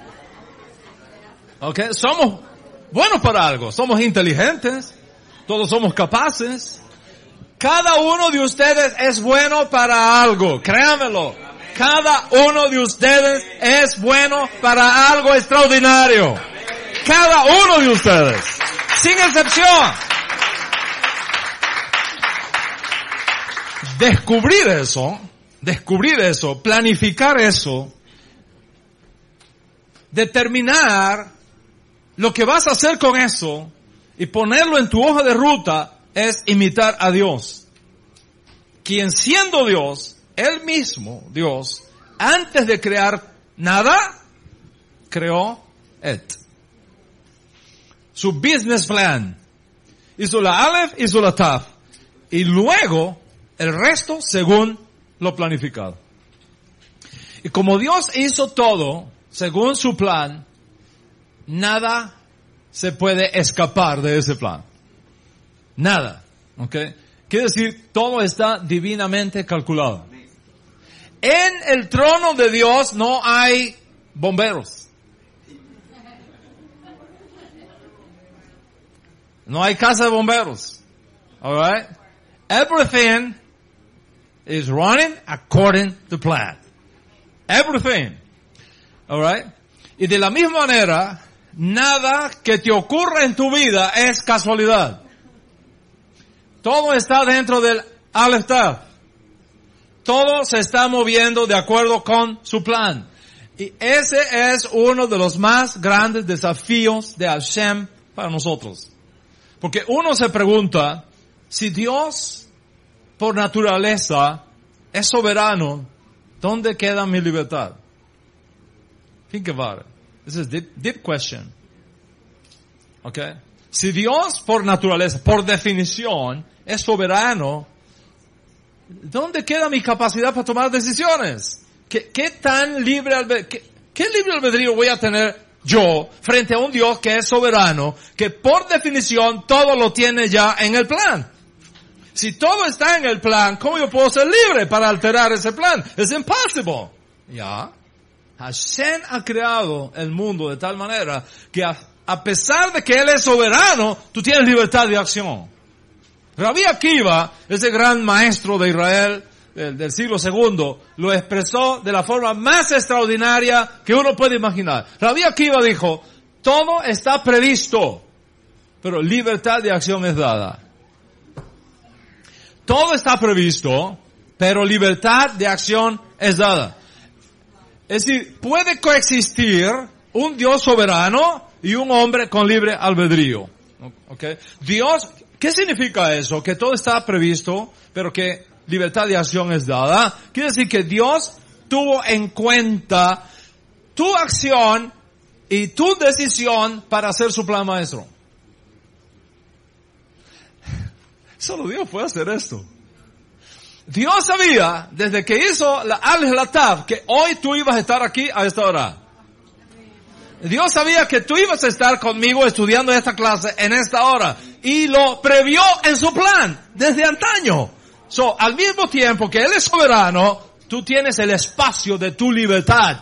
Okay, somos buenos para algo. Somos inteligentes. Todos somos capaces. Cada uno de ustedes es bueno para algo. Créanmelo. Cada uno de ustedes es bueno para algo extraordinario. Cada uno de ustedes. Sin excepción. Descubrir eso, planificar eso, determinar lo que vas a hacer con eso y ponerlo en tu hoja de ruta es imitar a Dios. Quien siendo Dios, Él mismo, Dios, antes de crear nada, creó su business plan. Hizo la Aleph, hizo la Taf. Y luego, el resto según lo planificado. Y como Dios hizo todo según su plan, nada se puede escapar de ese plan. Nada. ¿Ok? Quiere decir, todo está divinamente calculado. En el trono de Dios no hay bomberos. No hay casa de bomberos. All right? Everything is running according to plan. Everything. All right? Y de la misma manera, nada que te ocurra en tu vida es casualidad. Todo está dentro del Aleph Tav. Todo se está moviendo de acuerdo con su plan. Y ese es uno de los más grandes desafíos de Hashem para nosotros. Porque uno se pregunta, si Dios, por naturaleza, es soberano, ¿dónde queda mi libertad? Think about it. This is a deep question. Okay? Si Dios, por naturaleza, por definición, es soberano, ¿dónde queda mi capacidad para tomar decisiones? ¿Qué tan libre albedrío voy a tener yo frente a un Dios que es soberano, que por definición todo lo tiene ya en el plan? Si todo está en el plan, ¿cómo yo puedo ser libre para alterar ese plan? Es imposible. Ya. Hashem ha creado el mundo de tal manera que a pesar de que Él es soberano, tú tienes libertad de acción. Rabbi Akiva, ese gran maestro de Israel del siglo II, lo expresó de la forma más extraordinaria que uno puede imaginar. Rabbi Akiva dijo, todo está previsto, pero libertad de acción es dada. Todo está previsto, pero libertad de acción es dada. Es decir, puede coexistir un Dios soberano y un hombre con libre albedrío. ¿Okay? Dios, ¿qué significa eso? Que todo está previsto, pero que libertad de acción es dada. Quiere decir que Dios tuvo en cuenta tu acción y tu decisión para hacer su plan maestro. Solo Dios puede hacer esto. Dios sabía, desde que hizo la Aleph la Tav, que hoy tú ibas a estar aquí a esta hora. Dios sabía que tú ibas a estar conmigo estudiando esta clase en esta hora. Y lo previó en su plan, desde antaño. Al mismo tiempo que Él es soberano, tú tienes el espacio de tu libertad.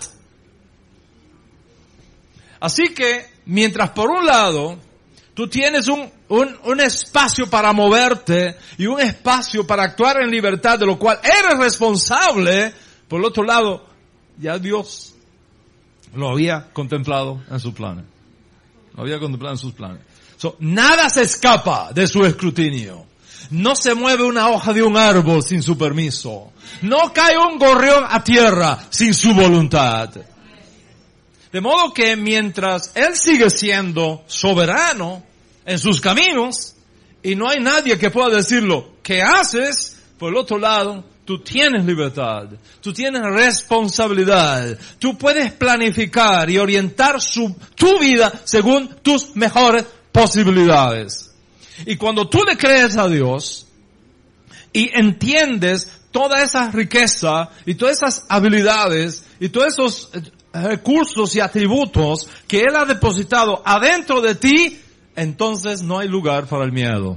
Así que, mientras por un lado, tú tienes un espacio para moverte y un espacio para actuar en libertad, de lo cual eres responsable, por el otro lado, ya Dios lo había contemplado en sus planes. Lo había contemplado en sus planes. Nada se escapa de su escrutinio. No se mueve una hoja de un árbol sin su permiso. No cae un gorrión a tierra sin su voluntad. De modo que mientras Él sigue siendo soberano en sus caminos, y no hay nadie que pueda decirlo, ¿qué haces? Por el otro lado, tú tienes libertad, tú tienes responsabilidad, tú puedes planificar y orientar tu vida según tus mejores posibilidades. Y cuando tú le crees a Dios y entiendes toda esa riqueza y todas esas habilidades y todos esos recursos y atributos que Él ha depositado adentro de ti, entonces no hay lugar para el miedo.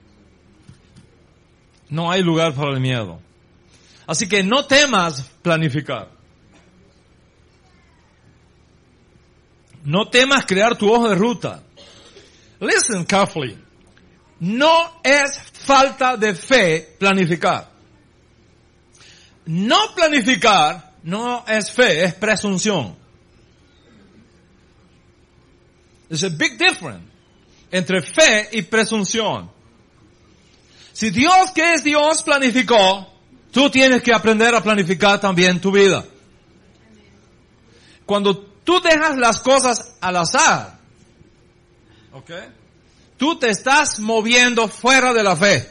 No hay lugar para el miedo. Así que no temas planificar. No temas crear tu hoja de ruta. Listen carefully. No es falta de fe planificar. No planificar no es fe, es presunción. There's a big difference entre fe y presunción. Si Dios, que es Dios, planificó, tú tienes que aprender a planificar también tu vida. Cuando tú dejas las cosas al azar, ¿okay? Tú te estás moviendo fuera de la fe.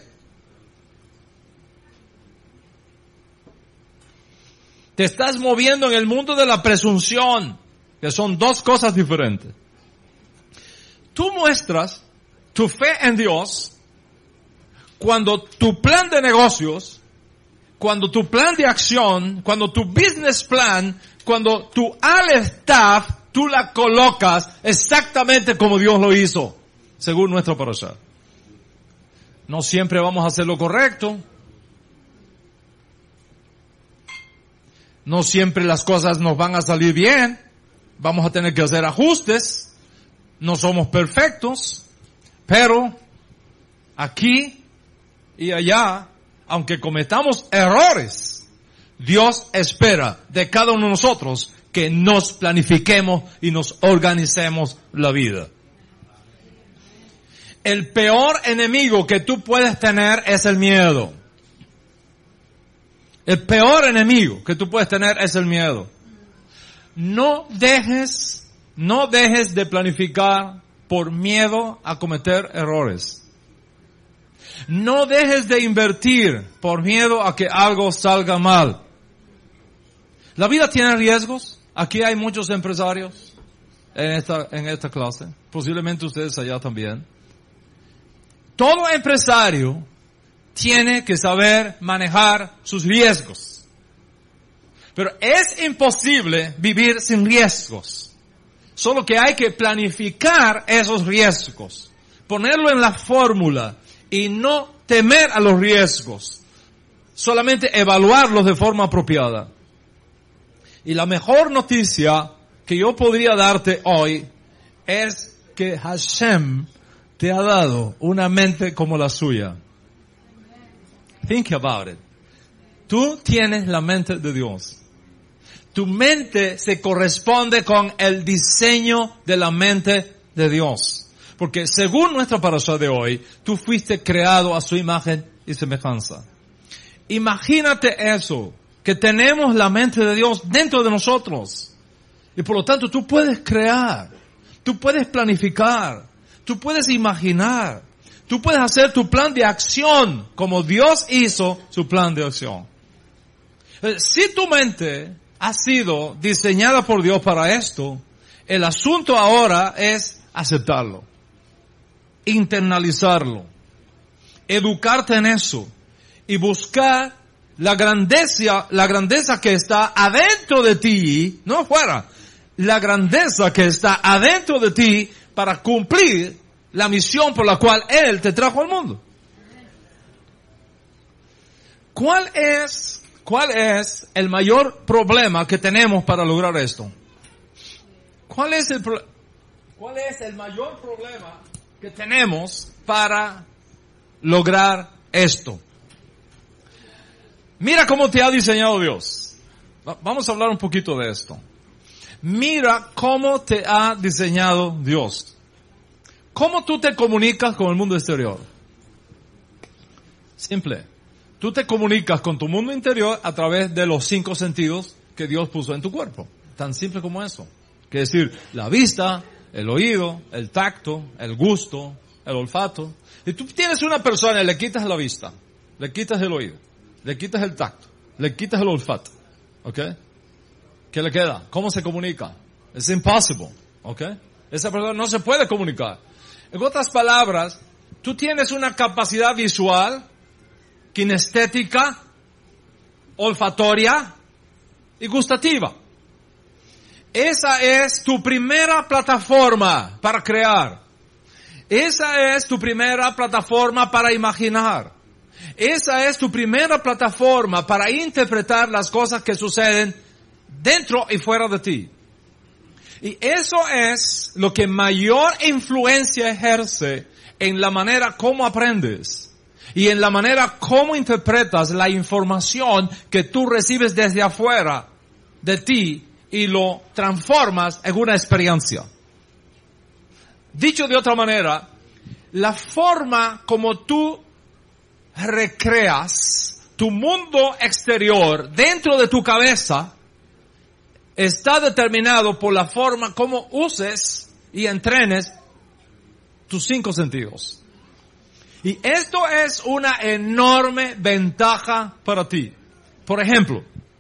Te estás moviendo en el mundo de la presunción, que son dos cosas diferentes. Tú muestras tu fe en Dios cuando tu plan de negocios, cuando tu plan de acción, cuando tu business plan, cuando tu staff, tú la colocas exactamente como Dios lo hizo, según nuestro parashá. No siempre vamos a hacer lo correcto. No siempre las cosas nos van a salir bien. Vamos a tener que hacer ajustes. No somos perfectos. Pero aquí y allá, aunque cometamos errores, Dios espera de cada uno de nosotros que nos planifiquemos y nos organicemos la vida. El peor enemigo que tú puedes tener es el miedo. El peor enemigo que tú puedes tener es el miedo. No dejes de planificar por miedo a cometer errores. No dejes de invertir por miedo a que algo salga mal. La vida tiene riesgos. Aquí hay muchos empresarios en esta clase. Posiblemente ustedes allá también. Todo empresario tiene que saber manejar sus riesgos. Pero es imposible vivir sin riesgos. Solo que hay que planificar esos riesgos. Ponerlo en la fórmula y no temer a los riesgos. Solamente evaluarlos de forma apropiada. Y la mejor noticia que yo podría darte hoy es que Hashem te ha dado una mente como la suya. Think about it. Tú tienes la mente de Dios. Tu mente se corresponde con el diseño de la mente de Dios. Porque según nuestra parashá de hoy, tú fuiste creado a su imagen y semejanza. Imagínate eso, que tenemos la mente de Dios dentro de nosotros. Y por lo tanto tú puedes crear, tú puedes planificar, tú puedes imaginar. Tú puedes hacer tu plan de acción como Dios hizo su plan de acción. Si tu mente ha sido diseñada por Dios para esto, el asunto ahora es aceptarlo, internalizarlo, educarte en eso y buscar la grandeza que está adentro de ti, no afuera, la grandeza que está adentro de ti para cumplir la misión por la cual Él te trajo al mundo. ¿Cuál es el mayor problema que tenemos para lograr esto? ¿Cuál es el mayor problema que tenemos para lograr esto? Mira cómo te ha diseñado Dios. Vamos a hablar un poquito de esto. Mira cómo te ha diseñado Dios. ¿Cómo tú te comunicas con el mundo exterior? Simple. Tú te comunicas con tu mundo interior a través de los 5 sentidos que Dios puso en tu cuerpo. Tan simple como eso. Que decir, la vista, el oído, el tacto, el gusto, el olfato. Y tú tienes una persona y le quitas la vista, le quitas el oído, le quitas el tacto, le quitas el olfato. ¿Ok? ¿Qué le queda? ¿Cómo se comunica? Es impossible. ¿Ok? Esa persona no se puede comunicar. En otras palabras, tú tienes una capacidad visual, kinestética, olfatoria y gustativa. Esa es tu primera plataforma para crear. Esa es tu primera plataforma para imaginar. Esa es tu primera plataforma para interpretar las cosas que suceden dentro y fuera de ti. Y eso es lo que mayor influencia ejerce en la manera como aprendes y en la manera como interpretas la información que tú recibes desde afuera de ti y lo transformas en una experiencia. Dicho de otra manera, la forma como tú recreas tu mundo exterior dentro de tu cabeza está determinado por la forma como uses y entrenes tus 5 sentidos. Y esto es una enorme ventaja para ti. Por ejemplo,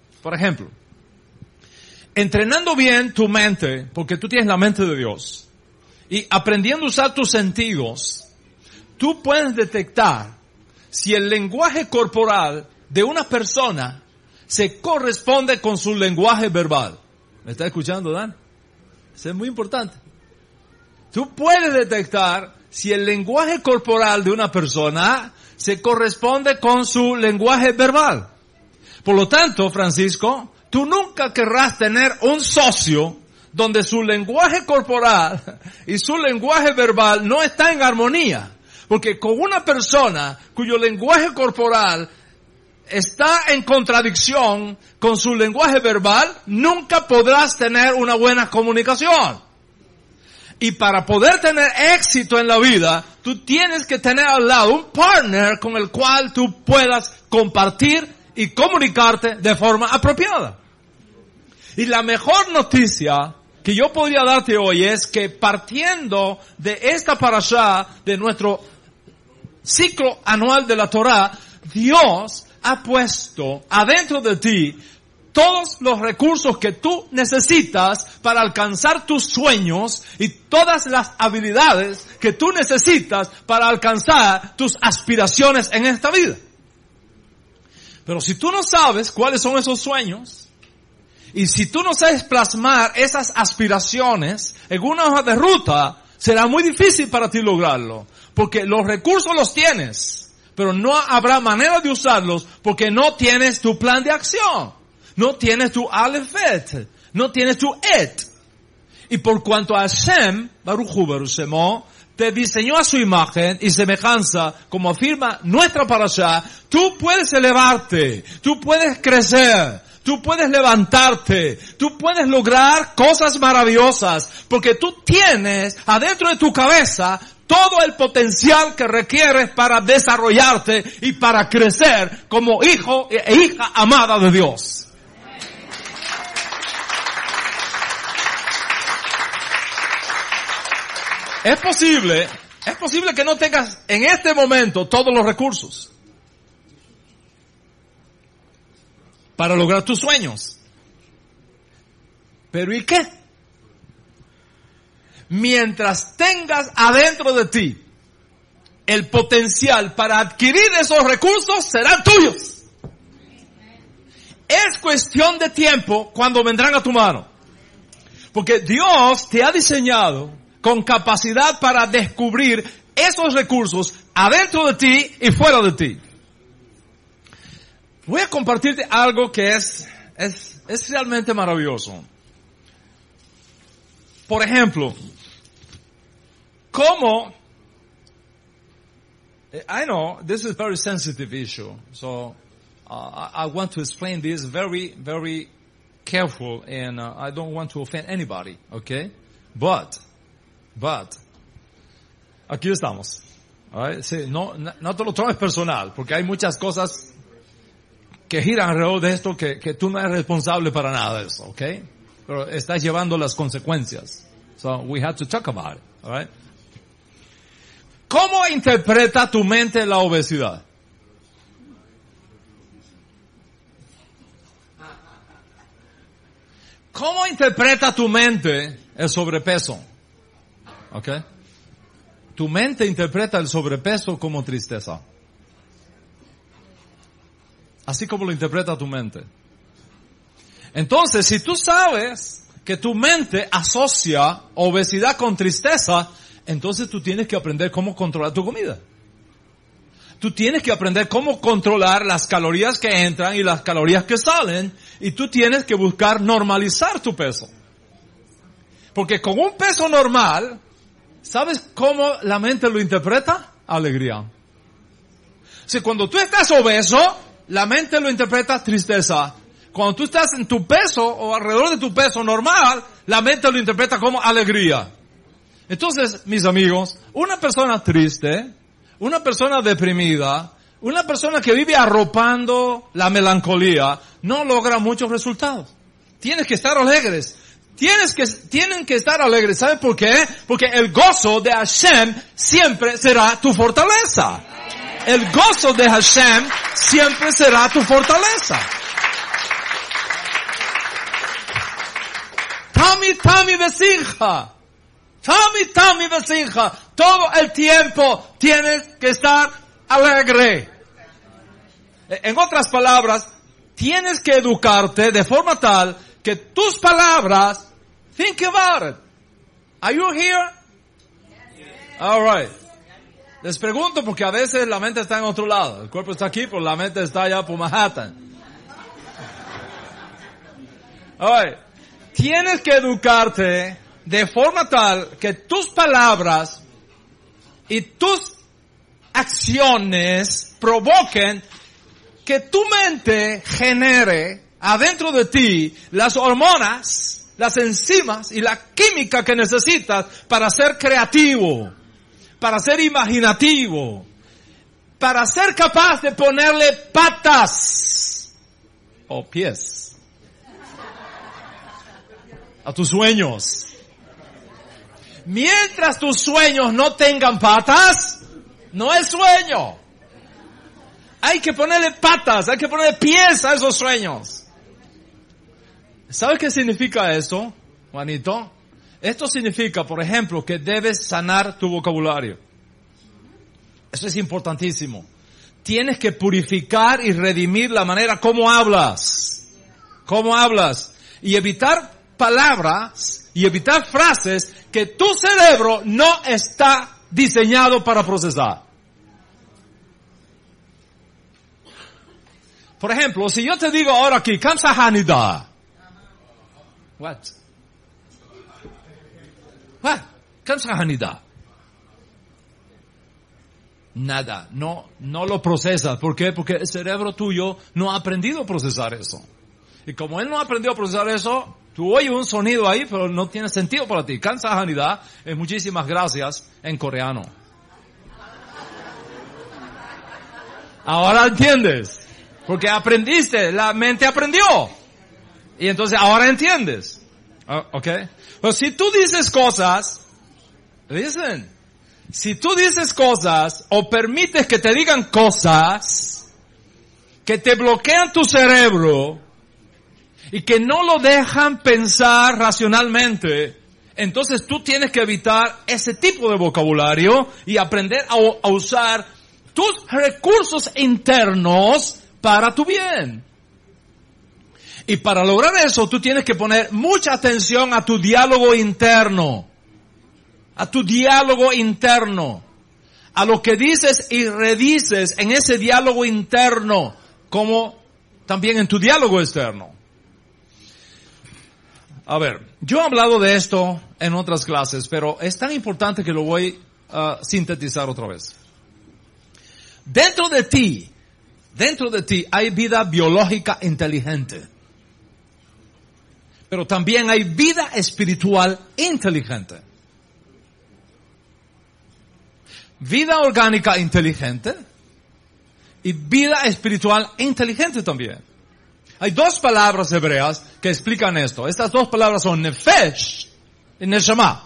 entrenando bien tu mente, porque tú tienes la mente de Dios, y aprendiendo a usar tus sentidos, tú puedes detectar si el lenguaje corporal de una persona se corresponde con su lenguaje verbal. ¿Me está escuchando, Dan? Eso es muy importante. Tú puedes detectar si el lenguaje corporal de una persona se corresponde con su lenguaje verbal. Por lo tanto, Francisco, tú nunca querrás tener un socio donde su lenguaje corporal y su lenguaje verbal no está en armonía. Porque con una persona cuyo lenguaje corporal está en contradicción con su lenguaje verbal, nunca podrás tener una buena comunicación. Y para poder tener éxito en la vida, tú tienes que tener al lado un partner con el cual tú puedas compartir y comunicarte de forma apropiada. Y la mejor noticia que yo podría darte hoy es que partiendo de esta parashá, de nuestro ciclo anual de la Torá, Dios ha puesto adentro de ti todos los recursos que tú necesitas para alcanzar tus sueños y todas las habilidades que tú necesitas para alcanzar tus aspiraciones en esta vida. Pero si tú no sabes cuáles son esos sueños, y si tú no sabes plasmar esas aspiraciones en una hoja de ruta, será muy difícil para ti lograrlo. Porque los recursos los tienes, pero no habrá manera de usarlos porque no tienes tu plan de acción. No tienes tu alefet, no tienes tu et. Y por cuanto Hashem, Baruch Hu Baruch Shemo, te diseñó a su imagen y semejanza, como afirma nuestra parashá, tú puedes elevarte, tú puedes crecer, tú puedes levantarte, tú puedes lograr cosas maravillosas, porque tú tienes adentro de tu cabeza todo el potencial que requieres para desarrollarte y para crecer como hijo e hija amada de Dios. Es posible que no tengas en este momento todos los recursos para lograr tus sueños. ¿Pero y qué? Mientras tengas adentro de ti el potencial para adquirir esos recursos, serán tuyos. Es cuestión de tiempo cuando vendrán a tu mano. Porque Dios te ha diseñado con capacidad para descubrir esos recursos adentro de ti y fuera de ti. Voy a compartirte algo que es realmente maravilloso. Por ejemplo, ¿cómo? I know this is a very sensitive issue, so I want to explain this very, very careful, and I don't want to offend anybody, okay? But, aquí estamos, Alright? Sí, no te lo tomes personal, porque hay muchas cosas que giran alrededor de esto que tú no eres responsable para nada de eso, ¿ok? Pero estás llevando las consecuencias. So, we have to talk about it, alright? ¿Cómo interpreta tu mente la obesidad? ¿Cómo interpreta tu mente el sobrepeso? ¿Ok? Tu mente interpreta el sobrepeso como tristeza. Así como lo interpreta tu mente. Entonces, si tú sabes que tu mente asocia obesidad con tristeza, entonces tú tienes que aprender cómo controlar tu comida. Tú tienes que aprender cómo controlar las calorías que entran y las calorías que salen, y tú tienes que buscar normalizar tu peso. Porque con un peso normal, ¿sabes cómo la mente lo interpreta? Alegría. Si cuando tú estás obeso, la mente lo interpreta tristeza. Cuando tú estás en tu peso o alrededor de tu peso normal, la mente lo interpreta como alegría. Entonces, mis amigos, una persona triste, una persona deprimida, una persona que vive arropando la melancolía, no logra muchos resultados. Tienes que estar alegres. Tienen que estar alegres. ¿Sabes por qué? Porque el gozo de Hashem siempre será tu fortaleza. El gozo de Hashem siempre será tu fortaleza. Tami besimcha. Tami besimcha. Todo el tiempo tienes que estar alegre. En otras palabras, tienes que educarte de forma tal que tus palabras, think about it. Are you here? All right. Les pregunto porque a veces la mente está en otro lado. El cuerpo está aquí, pero la mente está allá por Manhattan. All right. Tienes que educarte de forma tal que tus palabras y tus acciones provoquen que tu mente genere adentro de ti las hormonas, las enzimas y la química que necesitas para ser creativo, para ser imaginativo, para ser capaz de ponerle patas o pies a tus sueños. Mientras tus sueños no tengan patas, no es sueño. Hay que ponerle patas, hay que ponerle pies a esos sueños. ¿Sabes qué significa esto, Juanito? Esto significa, por ejemplo, que debes sanar tu vocabulario. Eso es importantísimo. Tienes que purificar y redimir la manera como hablas. Cómo hablas. Y evitar palabras y evitar frases que tu cerebro no está diseñado para procesar. Por ejemplo, si yo te digo ahora aquí, Kamsahamnida. What? Kamsahamnida. Nada, no lo procesas. ¿Por qué? Porque el cerebro tuyo no ha aprendido a procesar eso. Y como él no ha aprendido a procesar eso, tú oyes un sonido ahí, pero no tiene sentido para ti. Kamsahamnida es muchísimas gracias en coreano. Ahora entiendes. Porque aprendiste, la mente aprendió. Y entonces ahora entiendes. ¿Ok? Pero si tú dices cosas, listen, si tú dices cosas o permites que te digan cosas que te bloquean tu cerebro y que no lo dejan pensar racionalmente, entonces tú tienes que evitar ese tipo de vocabulario y aprender a usar tus recursos internos para tu bien. Y para lograr eso, tú tienes que poner mucha atención a tu diálogo interno. A tu diálogo interno. A lo que dices y redices en ese diálogo interno, como también en tu diálogo externo. A ver, yo he hablado de esto en otras clases, pero es tan importante que lo voy a sintetizar otra vez. Dentro de ti hay vida biológica inteligente. Pero también hay vida espiritual inteligente. vida orgánica inteligente y vida espiritual inteligente también. Hay dos palabras hebreas que explican esto. Estas dos palabras son nefesh y neshama.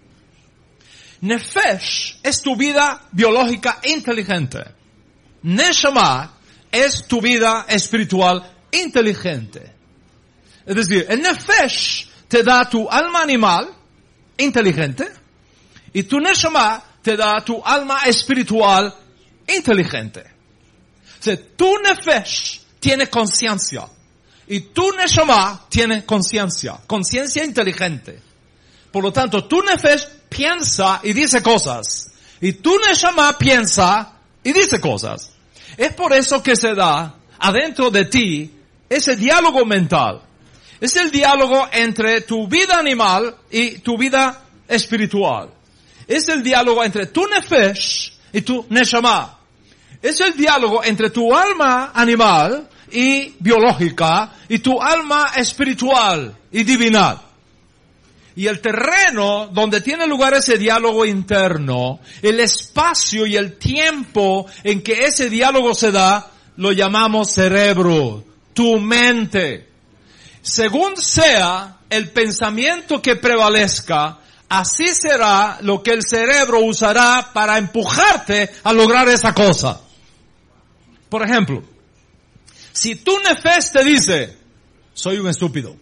Nefesh es tu vida biológica inteligente. Neshama es tu vida espiritual inteligente. Es decir, el nefesh te da tu alma animal inteligente y tu neshama te da tu alma espiritual inteligente. O sea, tu nefesh tiene conciencia y tu neshama tiene conciencia inteligente. Por lo tanto, tu nefesh piensa y dice cosas y tu neshama piensa y dice cosas. Es por eso que se da adentro de ti ese diálogo mental. Es el diálogo entre tu vida animal y tu vida espiritual. Es el diálogo entre tu nefesh y tu neshama. Es el diálogo entre tu alma animal y biológica y tu alma espiritual y divina. Y el terreno donde tiene lugar ese diálogo interno, el espacio y el tiempo en que ese diálogo se da, lo llamamos cerebro, tu mente. Según sea el pensamiento que prevalezca, así será lo que el cerebro usará para empujarte a lograr esa cosa. Por ejemplo, si tu nefesh te dice, soy un estúpido.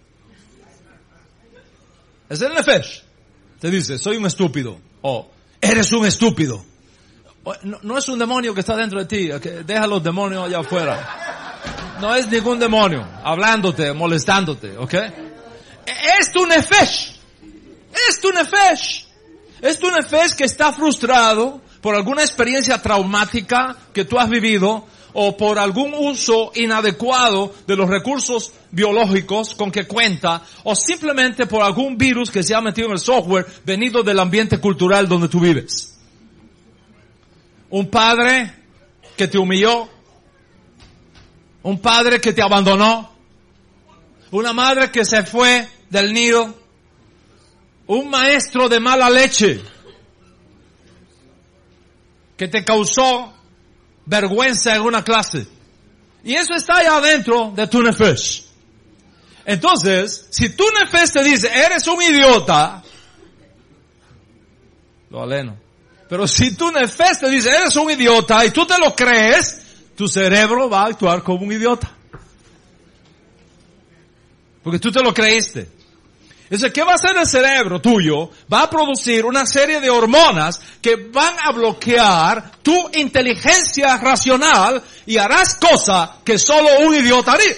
Es el nefesh. Te dice, soy un estúpido. O, eres un estúpido. No es un demonio que está dentro de ti. Okay, deja los demonios allá afuera. No es ningún demonio hablándote, molestándote. ¿Ok? Es tu nefesh. Es tu nefesh. Es tu nefesh que está frustrado por alguna experiencia traumática que tú has vivido o por algún uso inadecuado de los recursos biológicos con que cuenta, o simplemente por algún virus que se ha metido en el software venido del ambiente cultural donde tú vives. Un padre que te humilló, un padre que te abandonó, una madre que se fue del nido, un maestro de mala leche que te causó vergüenza en una clase. Y eso está allá adentro de tu nefesh. Entonces, si tu nefesh te dice, eres un idiota, lo aleno. Pero si tu nefesh te dice, eres un idiota, y tú te lo crees, tu cerebro va a actuar como un idiota. Porque tú te lo creíste. Entonces, ¿qué va a hacer el cerebro tuyo? Va a producir una serie de hormonas que van a bloquear tu inteligencia racional y harás cosas que solo un idiota haría.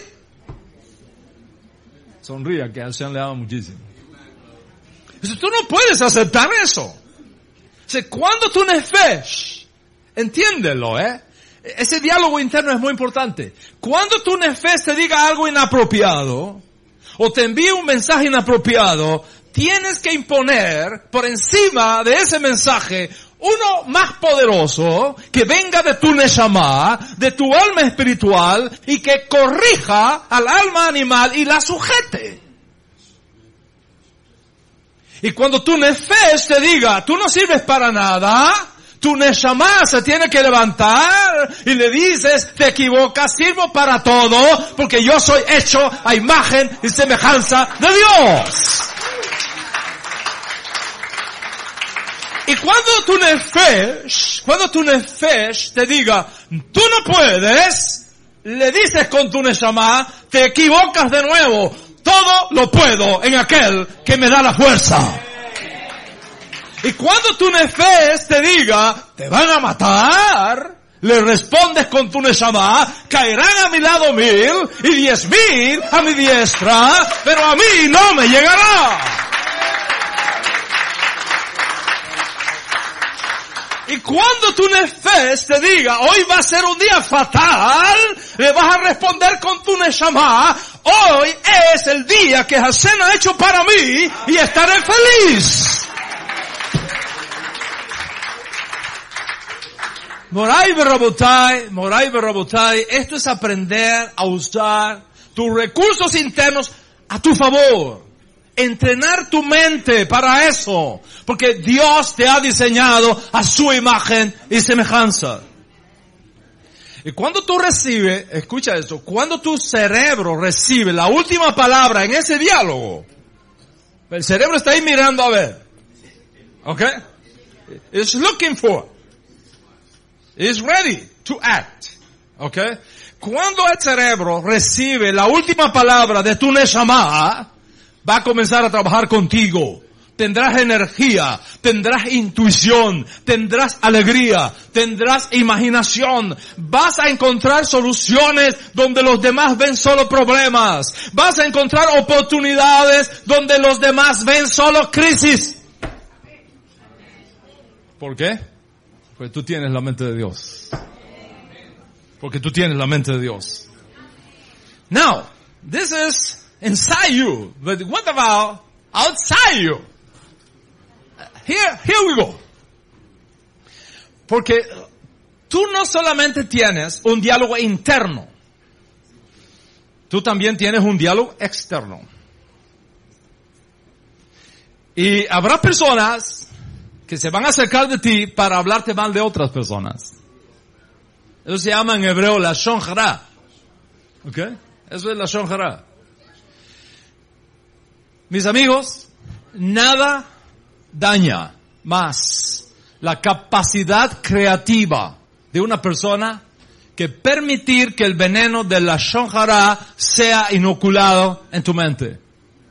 Sonría, que a Sean le ama muchísimo. Entonces, tú no puedes aceptar eso. O sea, cuando tu nefesh, entiéndelo, ese diálogo interno es muy importante. Cuando tu nefesh te diga algo inapropiado, o te envíe un mensaje inapropiado, tienes que imponer por encima de ese mensaje uno más poderoso que venga de tu neshama, de tu alma espiritual, y que corrija al alma animal y la sujete. Y cuando tu nefesh te diga, tú no sirves para nada, tu neshama se tiene que levantar y le dices, te equivocas, sirvo para todo, porque yo soy hecho a imagen y semejanza de Dios. Y cuando tu nefesh te diga, tú no puedes, le dices con tu neshama, te equivocas de nuevo, todo lo puedo en aquel que me da la fuerza. Y cuando tu nefesh te diga, te van a matar, le respondes con tu neshama, caerán a mi lado 1000 y 10,000 a mi diestra, pero a mí no me llegará. Y cuando tu nefesh te diga, hoy va a ser un día fatal, le vas a responder con tu neshama, hoy es el día que Hashem ha hecho para mí y estaré feliz. Moray Berabotai, esto es aprender a usar tus recursos internos a tu favor. entrenar tu mente para eso. Porque Dios te ha diseñado a su imagen y semejanza. Y cuando tú recibes, escucha esto, cuando tu cerebro recibe la última palabra en ese diálogo, el cerebro está ahí mirando a ver. ¿Ok? It's looking for. It's ready to act. ¿Ok? Cuando el cerebro recibe la última palabra de tu Neshama, va a comenzar a trabajar contigo. Tendrás energía, tendrás intuición, tendrás alegría, tendrás imaginación. Vas a encontrar soluciones donde los demás ven solo problemas. Vas a encontrar oportunidades donde los demás ven solo crisis. ¿Por qué? Porque tú tienes la mente de Dios. Porque tú tienes la mente de Dios. Now, this is inside you. But what about outside you? Here we go. Porque tú no solamente tienes un diálogo interno. Tú también tienes un diálogo externo. Y habrá personas que se van a acercar de ti para hablarte mal de otras personas. Eso se llama en hebreo la lashon hara. ¿Ok? Eso es la lashon hara. Mis amigos, nada daña más la capacidad creativa de una persona que permitir que el veneno de la lashon hara sea inoculado en tu mente.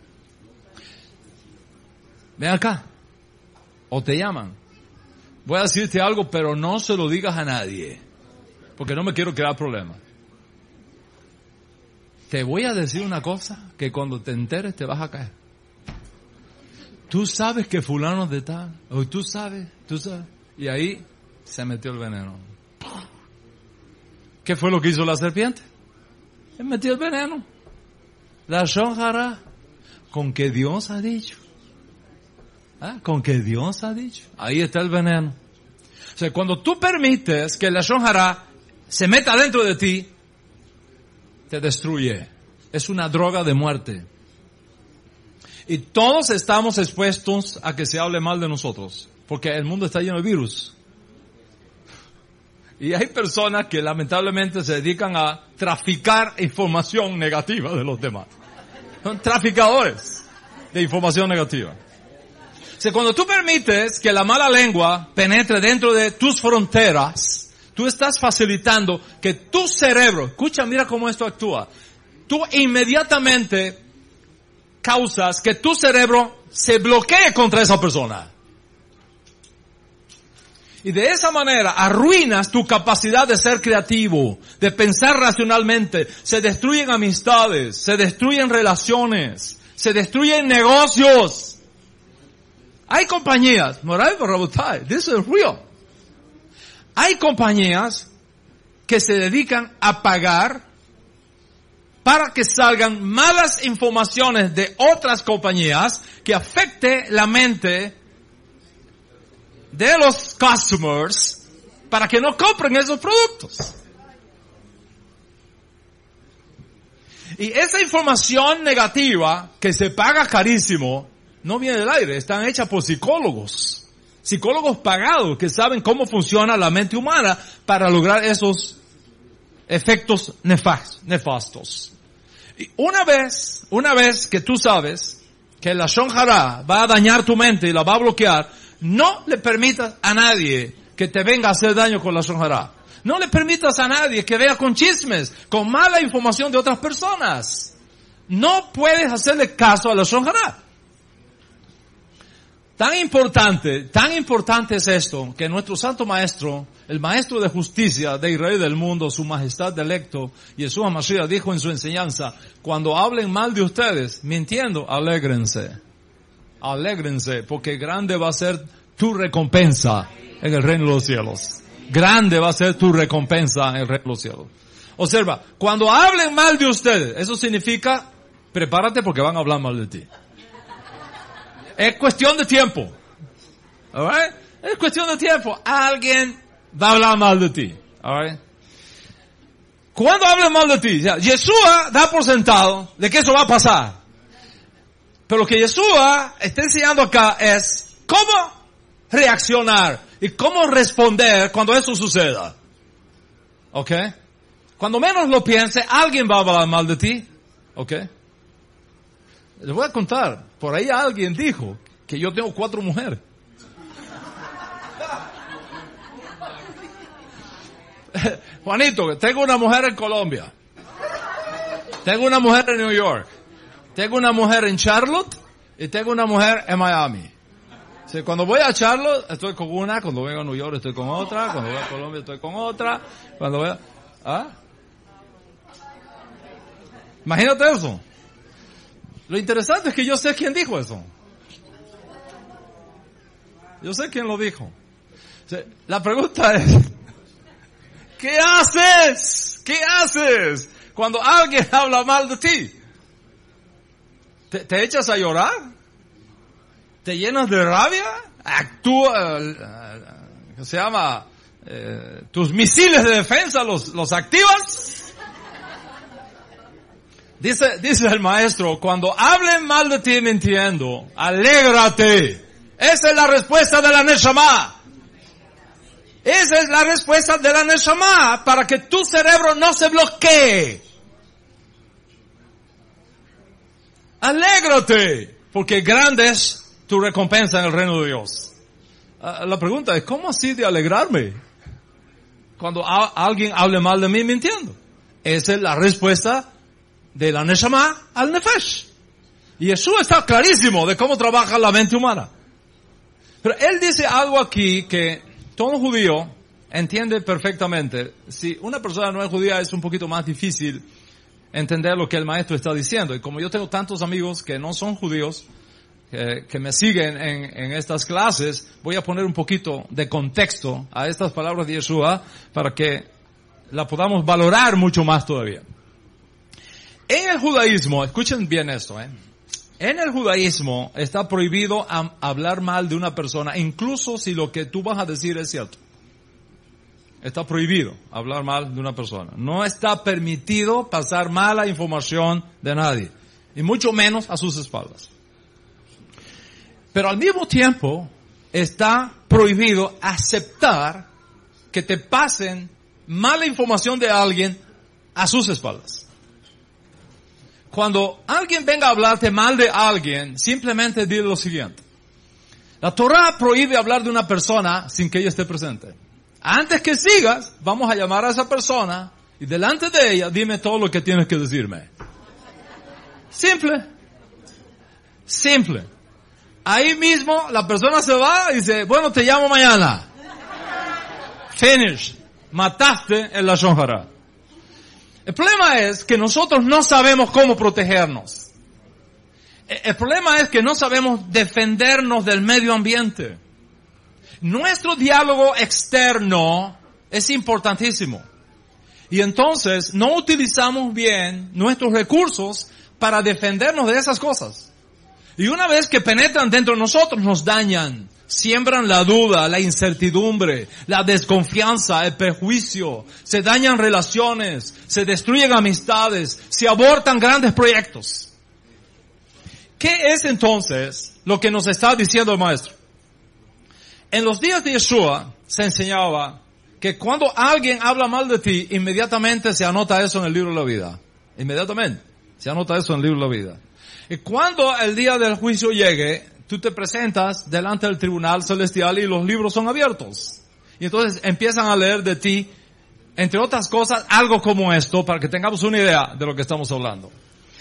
Ven acá. O te llaman. Voy a decirte algo, pero no se lo digas a nadie. Porque no me quiero crear problemas. Te voy a decir una cosa que cuando te enteres te vas a caer. Tú sabes que fulano de tal. O tú sabes. Y ahí se metió el veneno. ¿Qué fue lo que hizo la serpiente? Se metió el veneno. La lashon hara. Con que Dios ha dicho. Con que Dios ha dicho. Ahí está el veneno. O sea, cuando tú permites que la lashon hara se meta dentro de ti, te destruye. Es una droga de muerte. Y todos estamos expuestos a que se hable mal de nosotros. Porque el mundo está lleno de virus. Y hay personas que lamentablemente se dedican a traficar información negativa de los demás. Son traficadores de información negativa. O sea, cuando tú permites que la mala lengua penetre dentro de tus fronteras, tú estás facilitando que tu cerebro, escucha, mira cómo esto actúa. Tú inmediatamente causas que tu cerebro se bloquee contra esa persona. Y de esa manera arruinas tu capacidad de ser creativo, de pensar racionalmente. Se destruyen amistades, se destruyen relaciones, se destruyen negocios. Hay compañías, Moray Barrabutai, this is real. Hay compañías que se dedican a pagar para que salgan malas informaciones de otras compañías que afecte la mente de los customers para que no compren esos productos. Y esa información negativa que se paga carísimo no viene del aire, están hechas por psicólogos. Psicólogos pagados que saben cómo funciona la mente humana para lograr esos efectos nefastos. Y una vez que tú sabes que la lashon hara va a dañar tu mente y la va a bloquear, no le permitas a nadie que te venga a hacer daño con la lashon hara. No le permitas a nadie que vea con chismes, con mala información de otras personas. No puedes hacerle caso a la lashon hara. Tan importante es esto, que nuestro santo maestro, el maestro de justicia de Israel y del mundo, su majestad electo, Yeshua HaMashiach, dijo en su enseñanza, cuando hablen mal de ustedes, mintiendo, alégrense. Alégrense, porque grande va a ser tu recompensa en el reino de los cielos. Grande va a ser tu recompensa en el reino de los cielos. Observa, cuando hablen mal de ustedes, eso significa, prepárate porque van a hablar mal de ti. Es cuestión de tiempo. Alright? Es cuestión de tiempo. Alguien va a hablar mal de ti. Alright? Cuando hablen mal de ti, Yeshua da por sentado de que eso va a pasar. Pero lo que Yeshua está enseñando acá es cómo reaccionar y cómo responder cuando eso suceda. ¿Ok? Cuando menos lo piense, alguien va a hablar mal de ti. ¿Ok? Les voy a contar. Por ahí alguien dijo que yo tengo 4 mujeres. Juanito, tengo una mujer en Colombia. Tengo una mujer en New York. Tengo una mujer en Charlotte. Y tengo una mujer en Miami. Sí, cuando voy a Charlotte, estoy con una. Cuando vengo a New York, estoy con otra. Cuando voy a Colombia, estoy con otra. Cuando voy a... ¿Ah? Imagínate eso. Lo interesante es que yo sé quién dijo eso. Yo sé quién lo dijo. Sí, la pregunta es... ¿Qué haces? ¿Qué haces cuando alguien habla mal de ti? ¿Te echas a llorar? ¿Te llenas de rabia? Actúa, ¿qué se llama? ¿Tus misiles de defensa los activas? Dice el maestro, cuando hablen mal de ti mintiendo, alégrate. Esa es la respuesta de la Neshama. Esa es la respuesta de la Neshama para que tu cerebro no se bloquee. Alégrate, porque grande es tu recompensa en el reino de Dios. La pregunta es, ¿cómo así de alegrarme cuando alguien hable mal de mí mintiendo? Esa es la respuesta de la Neshama al Nefesh. Y Jesús está clarísimo de cómo trabaja la mente humana. Pero él dice algo aquí que todo judío entiende perfectamente. Si una persona no es judía es un poquito más difícil entender lo que el maestro está diciendo. Y como yo tengo tantos amigos que no son judíos, que me siguen en estas clases, voy a poner un poquito de contexto a estas palabras de Yeshua para que la podamos valorar mucho más todavía. En el judaísmo, escuchen bien esto, en el judaísmo está prohibido hablar mal de una persona, incluso si lo que tú vas a decir es cierto. Está prohibido hablar mal de una persona. No está permitido pasar mala información de nadie, y mucho menos a sus espaldas. Pero al mismo tiempo está prohibido aceptar que te pasen mala información de alguien a sus espaldas. Cuando alguien venga a hablarte mal de alguien, simplemente dile lo siguiente. La Torah prohíbe hablar de una persona sin que ella esté presente. Antes que sigas, vamos a llamar a esa persona y delante de ella dime todo lo que tienes que decirme. Simple. Simple. Ahí mismo la persona se va y dice, bueno, te llamo mañana. Finish. Mataste el Lashon Hara. El problema es que nosotros no sabemos cómo protegernos. El problema es que no sabemos defendernos del medio ambiente. Nuestro diálogo externo es importantísimo. Y entonces no utilizamos bien nuestros recursos para defendernos de esas cosas. Y una vez que penetran dentro de nosotros, nos dañan. Siembran la duda, la incertidumbre, la desconfianza, el prejuicio. Se dañan relaciones, se destruyen amistades, se abortan grandes proyectos. ¿Qué es entonces lo que nos está diciendo el maestro? En los días de Yeshua se enseñaba que cuando alguien habla mal de ti, inmediatamente se anota eso en el libro de la vida. Inmediatamente se anota eso en el libro de la vida. Y cuando el día del juicio llegue, tú te presentas delante del tribunal celestial y los libros son abiertos. Y entonces empiezan a leer de ti, entre otras cosas, algo como esto, para que tengamos una idea de lo que estamos hablando.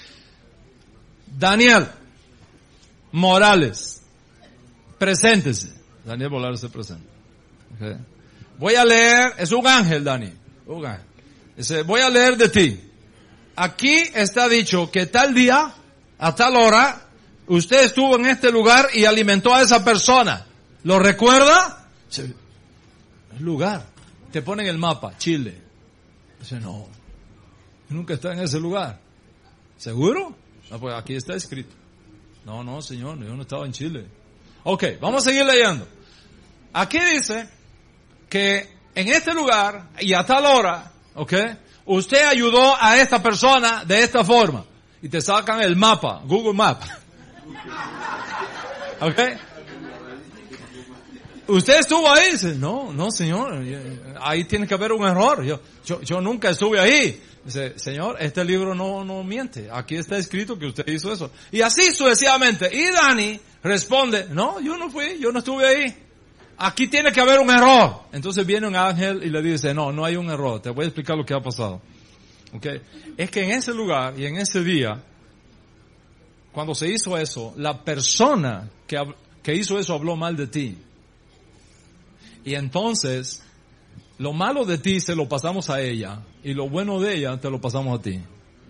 Daniel Morales, preséntese. Daniel Morales se presenta. Okay. Voy a leer, es un ángel, Dani. Un ángel. Dice, voy a leer de ti. Aquí está dicho que tal día, a tal hora, usted estuvo en este lugar y alimentó a esa persona. ¿Lo recuerda? Dice, el lugar. Te ponen el mapa, Chile. Dice, no, nunca está en ese lugar. ¿Seguro? No, pues aquí está escrito. No, señor, yo no estaba en Chile. Ok, vamos a seguir leyendo. Aquí dice que en este lugar y a tal hora, ok, usted ayudó a esta persona de esta forma. Y te sacan el mapa, Google Maps. ¿Ok? ¿Usted estuvo ahí? Dice, no, señor, ahí tiene que haber un error. Yo nunca estuve ahí. Dice, señor, este libro no miente. Aquí está escrito que usted hizo eso. Y así sucesivamente. Y Dani responde, no, yo no fui, yo no estuve ahí. Aquí tiene que haber un error. Entonces viene un ángel y le dice, no hay un error. Te voy a explicar lo que ha pasado. Okay. Es que en ese lugar y en ese día, cuando se hizo eso, la persona que hizo eso habló mal de ti. Y entonces, lo malo de ti se lo pasamos a ella, y lo bueno de ella te lo pasamos a ti.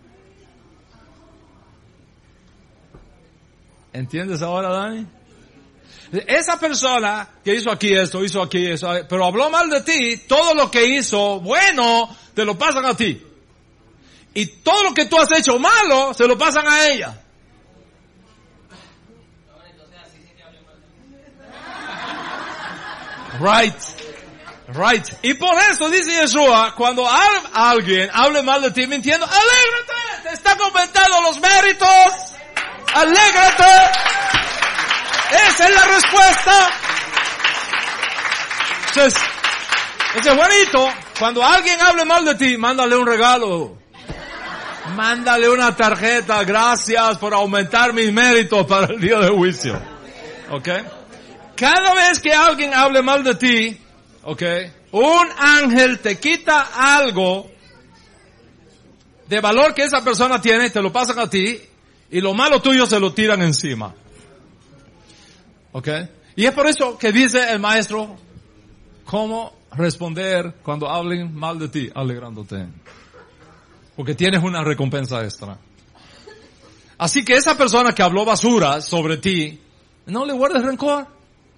¿Entiendes ahora, Dani? Esa persona que hizo aquí esto, pero habló mal de ti, todo lo que hizo bueno, te lo pasan a ti. Y todo lo que tú has hecho malo, se lo pasan a ella. Right. Y por eso dice Yeshua, cuando alguien hable mal de ti mintiendo, alégrate, te está comentando los méritos, alégrate. Esa es la respuesta. Entonces, ese Juanito, cuando alguien hable mal de ti, mándale un regalo. Mándale una tarjeta, gracias por aumentar mis méritos para el día de juicio. ¿Ok? Cada vez que alguien hable mal de ti, un ángel te quita algo de valor que esa persona tiene, te lo pasan a ti, y lo malo tuyo se lo tiran encima. Y es por eso que dice el maestro, cómo responder cuando hablen mal de ti, alegrándote. Porque tienes una recompensa extra. Así que esa persona que habló basura sobre ti, no le guardes rencor.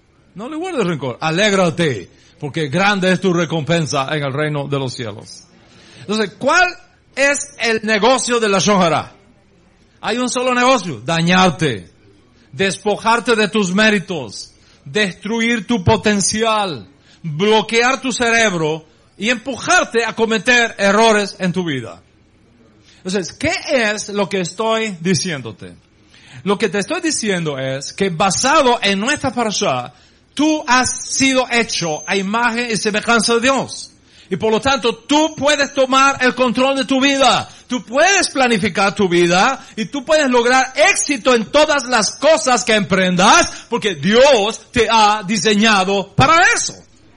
Alégrate, porque grande es tu recompensa en el reino de los cielos. Entonces, ¿cuál es el negocio de la Lashon Hara? Hay un solo negocio: dañarte, despojarte de tus méritos, destruir tu potencial, bloquear tu cerebro y empujarte a cometer errores en tu vida. Entonces, ¿qué es lo que estoy diciéndote? Lo que te estoy diciendo es que basado en nuestra parashá, tú has sido hecho a imagen y semejanza de Dios. Y por lo tanto, tú puedes tomar el control de tu vida. Tú puedes planificar tu vida y tú puedes lograr éxito en todas las cosas que emprendas porque Dios te ha diseñado para eso.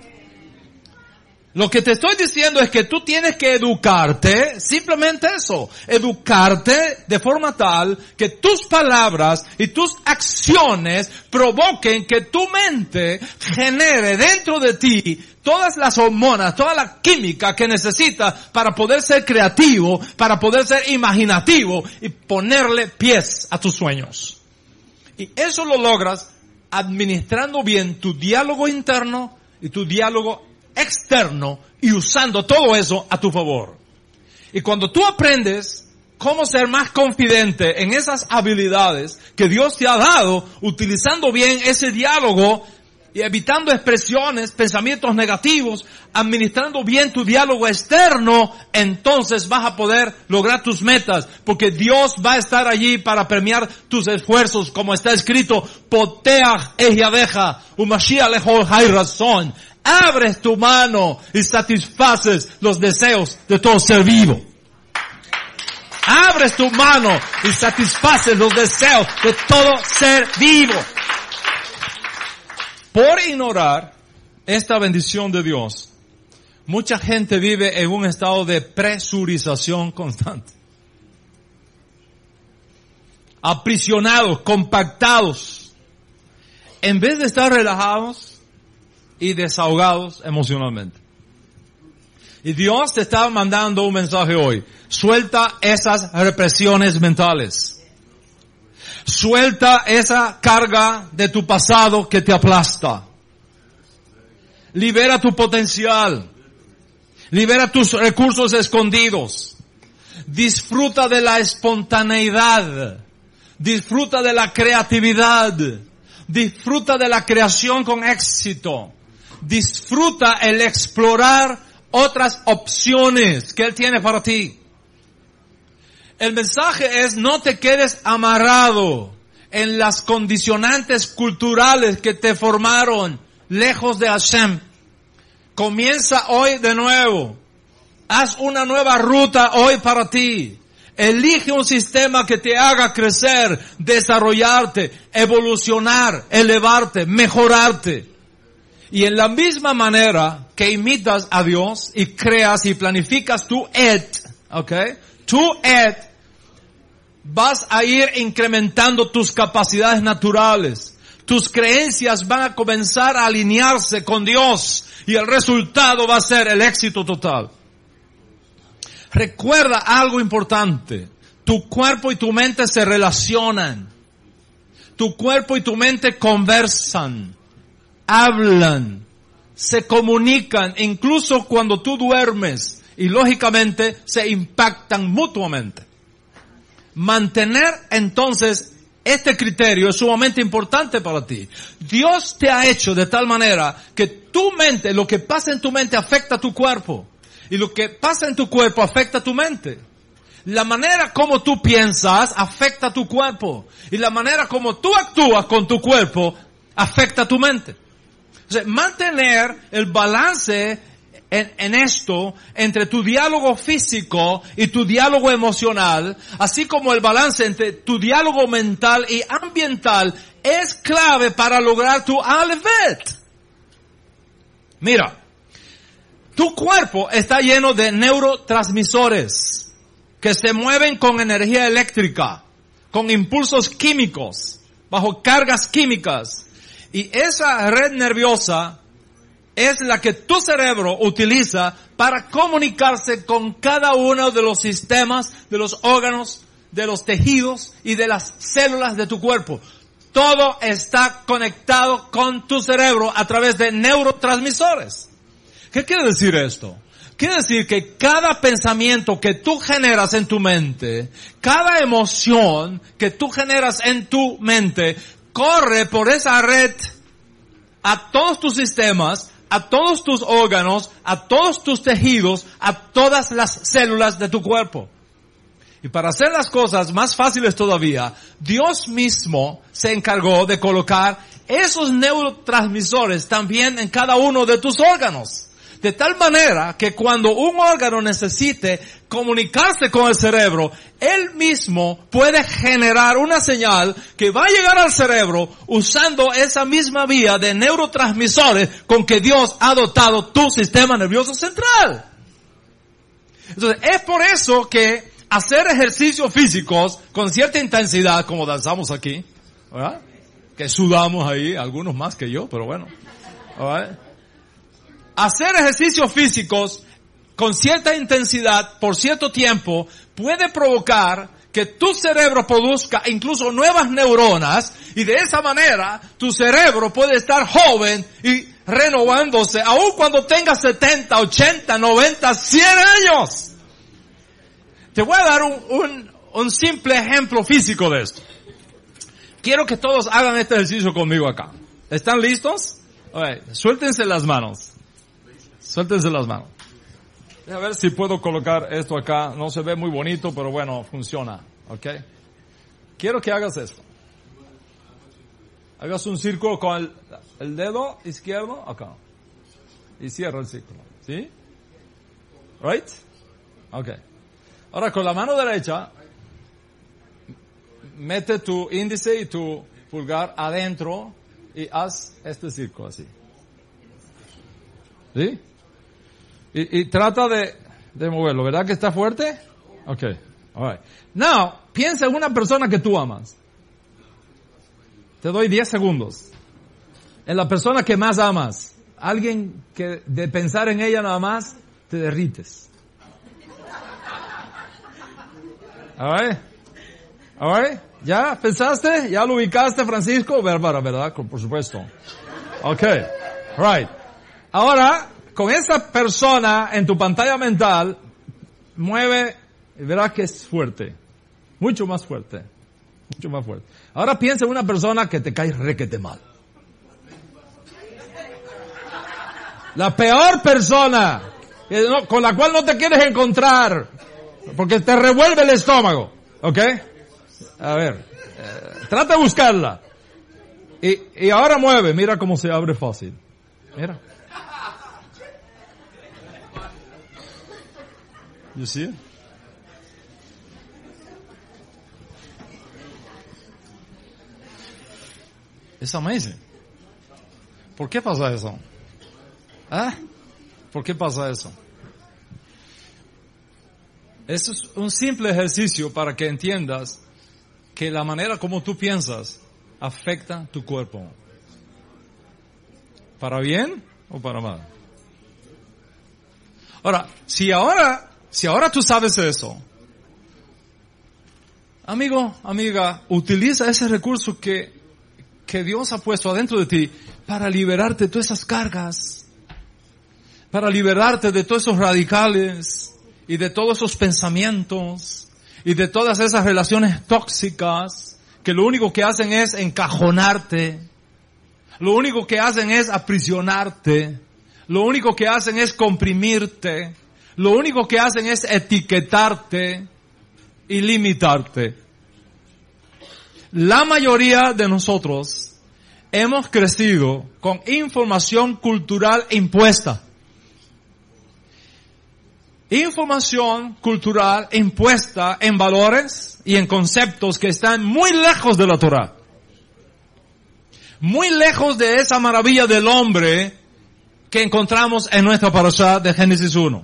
Lo que te estoy diciendo es que tú tienes que educarte, simplemente eso, educarte de forma tal que tus palabras y tus acciones provoquen que tu mente genere dentro de ti todas las hormonas, toda la química que necesitas para poder ser creativo, para poder ser imaginativo y ponerle pies a tus sueños. Y eso lo logras administrando bien tu diálogo interno y tu diálogo externo y usando todo eso a tu favor. Y cuando tú aprendes cómo ser más confidente en esas habilidades que Dios te ha dado, utilizando bien ese diálogo y evitando expresiones, pensamientos negativos, administrando bien tu diálogo externo, entonces vas a poder lograr tus metas, porque Dios va a estar allí para premiar tus esfuerzos, como está escrito, Poteach es Yadeja, Umashiach lechol hay razón. Abres tu mano y satisfaces los deseos de todo ser vivo. Abres tu mano y satisfaces los deseos de todo ser vivo. Por ignorar esta bendición de Dios, mucha gente vive en un estado de presurización constante. Aprisionados, compactados, en vez de estar relajados y desahogados emocionalmente. Y Dios te está mandando un mensaje hoy. Suelta esas represiones mentales. Suelta esa carga de tu pasado que te aplasta. Libera tu potencial. Libera tus recursos escondidos. Disfruta de la espontaneidad. Disfruta de la creatividad. Disfruta de la creación con éxito. Disfruta el explorar otras opciones que Él tiene para ti. El mensaje es: no te quedes amarrado en las condicionantes culturales que te formaron lejos de Hashem. Comienza hoy de nuevo. Haz una nueva ruta hoy para ti. Elige un sistema que te haga crecer, desarrollarte, evolucionar, elevarte, mejorarte. Y en la misma manera que imitas a Dios y creas y planificas tu vas a ir incrementando tus capacidades naturales. Tus creencias van a comenzar a alinearse con Dios y el resultado va a ser el éxito total. Recuerda algo importante. Tu cuerpo y tu mente se relacionan. Tu cuerpo y tu mente conversan, hablan, se comunican, incluso cuando tú duermes, y lógicamente se impactan mutuamente. Mantener entonces este criterio es sumamente importante para ti. Dios te ha hecho de tal manera que tu mente, lo que pasa en tu mente afecta a tu cuerpo. Y lo que pasa en tu cuerpo afecta a tu mente. La manera como tú piensas afecta a tu cuerpo. Y la manera como tú actúas con tu cuerpo afecta a tu mente. O sea, mantener el balance en esto entre tu diálogo físico y tu diálogo emocional, así como el balance entre tu diálogo mental y ambiental, es clave para lograr tu Alevet. Mira, tu cuerpo está lleno de neurotransmisores que se mueven con energía eléctrica, con impulsos químicos, bajo cargas químicas. Y esa red nerviosa es la que tu cerebro utiliza para comunicarse con cada uno de los sistemas, de los órganos, de los tejidos y de las células de tu cuerpo. Todo está conectado con tu cerebro a través de neurotransmisores. ¿Qué quiere decir esto? Quiere decir que cada pensamiento que tú generas en tu mente, cada emoción que tú generas en tu mente, corre por esa red a todos tus sistemas, a todos tus órganos, a todos tus tejidos, a todas las células de tu cuerpo. Y para hacer las cosas más fáciles todavía, Dios mismo se encargó de colocar esos neurotransmisores también en cada uno de tus órganos. De tal manera que cuando un órgano necesite comunicarse con el cerebro, él mismo puede generar una señal que va a llegar al cerebro usando esa misma vía de neurotransmisores con que Dios ha dotado tu sistema nervioso central. Entonces, es por eso que hacer ejercicios físicos con cierta intensidad, como danzamos aquí, ¿verdad? Que sudamos ahí, algunos más que yo, pero bueno, ¿verdad? Hacer ejercicios físicos con cierta intensidad por cierto tiempo puede provocar que tu cerebro produzca incluso nuevas neuronas y de esa manera tu cerebro puede estar joven y renovándose aun cuando tengas 70, 80, 90, 100 años. Te voy a dar un simple ejemplo físico de esto. Quiero que todos hagan este ejercicio conmigo acá. ¿Están listos? Suéltense las manos. Suéltense las manos. A ver si puedo colocar esto acá. No se ve muy bonito, pero bueno, funciona. ¿Ok? Quiero que hagas esto. Hagas un círculo con el dedo izquierdo acá. Y cierra el círculo. ¿Sí? Right? Ok. Ahora con la mano derecha, mete tu índice y tu pulgar adentro y haz este círculo así. ¿Sí? Y trata de moverlo, ¿verdad que está fuerte? Okay, alright. Now, piensa en una persona que tú amas. Te doy 10 segundos. En la persona que más amas. Alguien que de pensar en ella nada más, te derrites. Alright. Alright. ¿Ya pensaste? ¿Ya lo ubicaste, Francisco? Bárbara, ¿verdad? Por supuesto. Okay. Right. Ahora, con esa persona en tu pantalla mental, mueve y verás que es fuerte. Mucho más fuerte. Mucho más fuerte. Ahora piensa en una persona que te cae requete mal. La peor persona con la cual no te quieres encontrar porque te revuelve el estómago. ¿Ok? A ver. Trata de buscarla. Y ahora mueve, mira cómo se abre fácil. Mira. You see it? It's amazing. ¿Por qué pasa eso? ¿Ah? ¿Por qué pasa eso? Eso es un simple ejercicio para que entiendas que la manera como tú piensas afecta tu cuerpo. ¿Para bien o para mal? Ahora, si ahora tú sabes eso, amigo, amiga, utiliza ese recurso que Dios ha puesto adentro de ti para liberarte de todas esas cargas, para liberarte de todos esos radicales y de todos esos pensamientos y de todas esas relaciones tóxicas que lo único que hacen es encajonarte, lo único que hacen es aprisionarte, lo único que hacen es comprimirte, lo único que hacen es etiquetarte y limitarte. La mayoría de nosotros hemos crecido con información cultural impuesta. Información cultural impuesta en valores y en conceptos que están muy lejos de la Torá. Muy lejos de esa maravilla del hombre que encontramos en nuestra parashá de Génesis 1.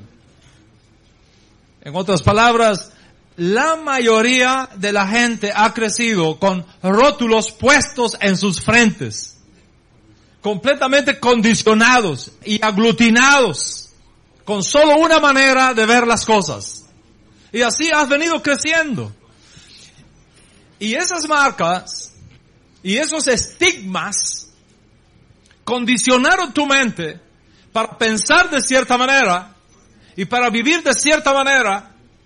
En otras palabras, la mayoría de la gente ha crecido con rótulos puestos en sus frentes, completamente condicionados y aglutinados con solo una manera de ver las cosas. Y así has venido creciendo. Y esas marcas y esos estigmas condicionaron tu mente para pensar de cierta manera y para vivir de cierta manera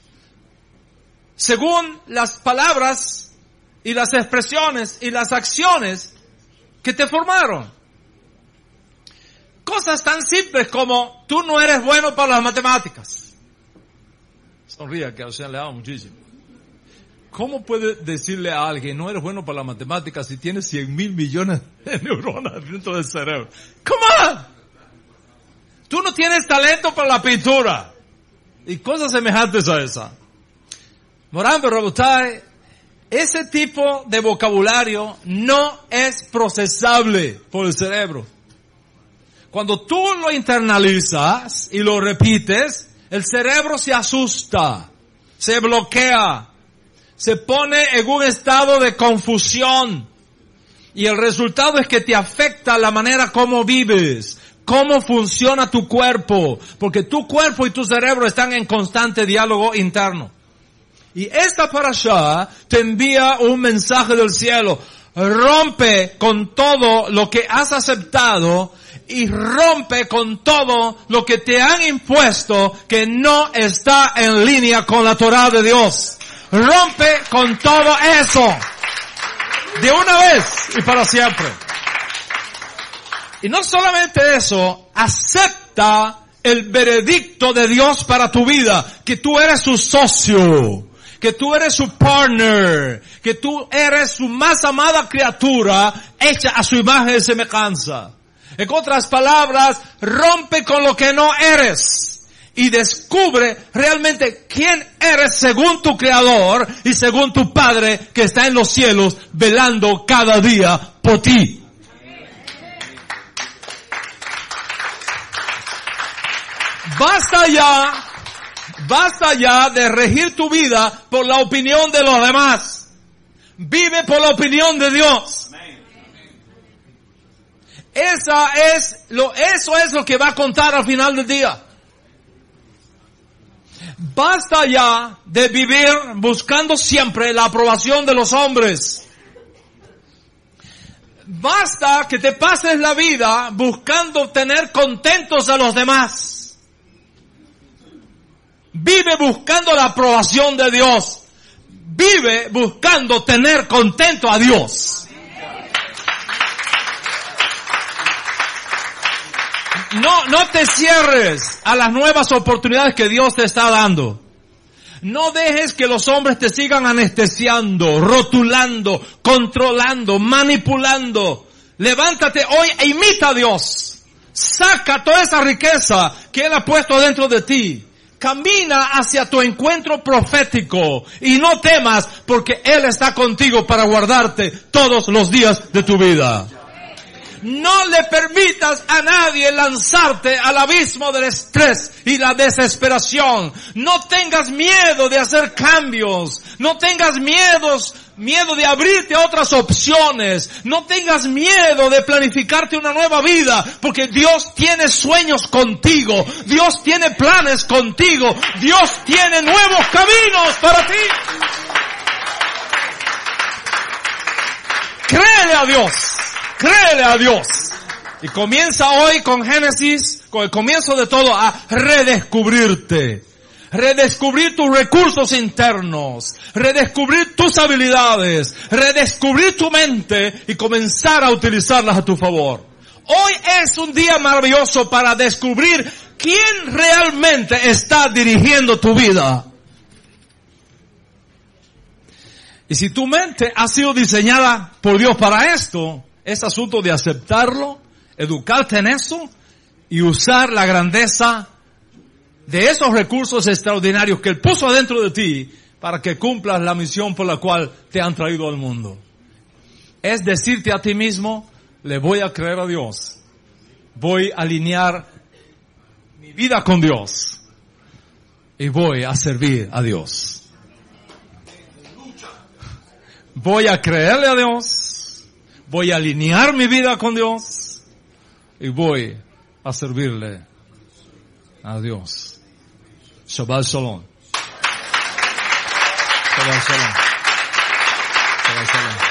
según las palabras y las expresiones y las acciones que te formaron. Cosas tan simples como tú no eres bueno para las matemáticas. Sonría que a usted le ama muchísimo. ¿Cómo puede decirle a alguien no eres bueno para las matemáticas si tienes 100,000 millones de neuronas dentro del cerebro? Come on. Tú no tienes talento para la pintura y cosas semejantes a esa. Moran Berrabotai, ese tipo de vocabulario no es procesable por el cerebro. Cuando tú lo internalizas y lo repites, el cerebro se asusta, se bloquea, se pone en un estado de confusión. Y el resultado es que te afecta la manera como vives, cómo funciona tu cuerpo, porque tu cuerpo y tu cerebro están en constante diálogo interno. Y esta parashá te envía un mensaje del cielo. Rompe con todo lo que has aceptado y rompe con todo lo que te han impuesto que no está en línea con la Torá de Dios. Rompe con todo eso. De una vez y para siempre. Y no solamente eso, acepta el veredicto de Dios para tu vida, que tú eres su socio, que tú eres su partner, que tú eres su más amada criatura, hecha a su imagen y semejanza. En otras palabras, rompe con lo que no eres y descubre realmente quién eres según tu Creador y según tu Padre que está en los cielos velando cada día por ti. Basta ya de regir tu vida por la opinión de los demás. Vive por la opinión de Dios. Eso es lo que va a contar al final del día. Basta ya de vivir buscando siempre la aprobación de los hombres. Basta que te pases la vida buscando tener contentos a los demás. Vive buscando la aprobación de Dios. Vive buscando tener contento a Dios. No te cierres a las nuevas oportunidades que Dios te está dando. No dejes que los hombres te sigan anestesiando, rotulando, controlando, manipulando. Levántate hoy e imita a Dios. Saca toda esa riqueza que Él ha puesto dentro de ti. Camina hacia tu encuentro profético y no temas porque Él está contigo para guardarte todos los días de tu vida. No le permitas a nadie lanzarte al abismo del estrés y la desesperación. No tengas miedo de hacer cambios. No tengas miedo de abrirte a otras opciones. No tengas miedo de planificarte una nueva vida, porque Dios tiene sueños contigo. Dios tiene planes contigo. Dios tiene nuevos caminos para ti. Créele a Dios. Créele a Dios. Y comienza hoy con Génesis, con el comienzo de todo, a redescubrirte. Redescubrir tus recursos internos. Redescubrir tus habilidades. Redescubrir tu mente y comenzar a utilizarlas a tu favor. Hoy es un día maravilloso para descubrir quién realmente está dirigiendo tu vida. Y si tu mente ha sido diseñada por Dios para esto, es asunto de aceptarlo, educarte en eso y usar la grandeza de esos recursos extraordinarios que Él puso adentro de ti para que cumplas la misión por la cual te han traído al mundo. Es decirte a ti mismo, le voy a creer a Dios. Voy a alinear mi vida con Dios. Y voy a servir a Dios. Voy a creerle a Dios. Voy a alinear mi vida con Dios. Y voy a servirle a Dios. Shabbat Shalom. Shabbat Shalom. Shabbat Shalom.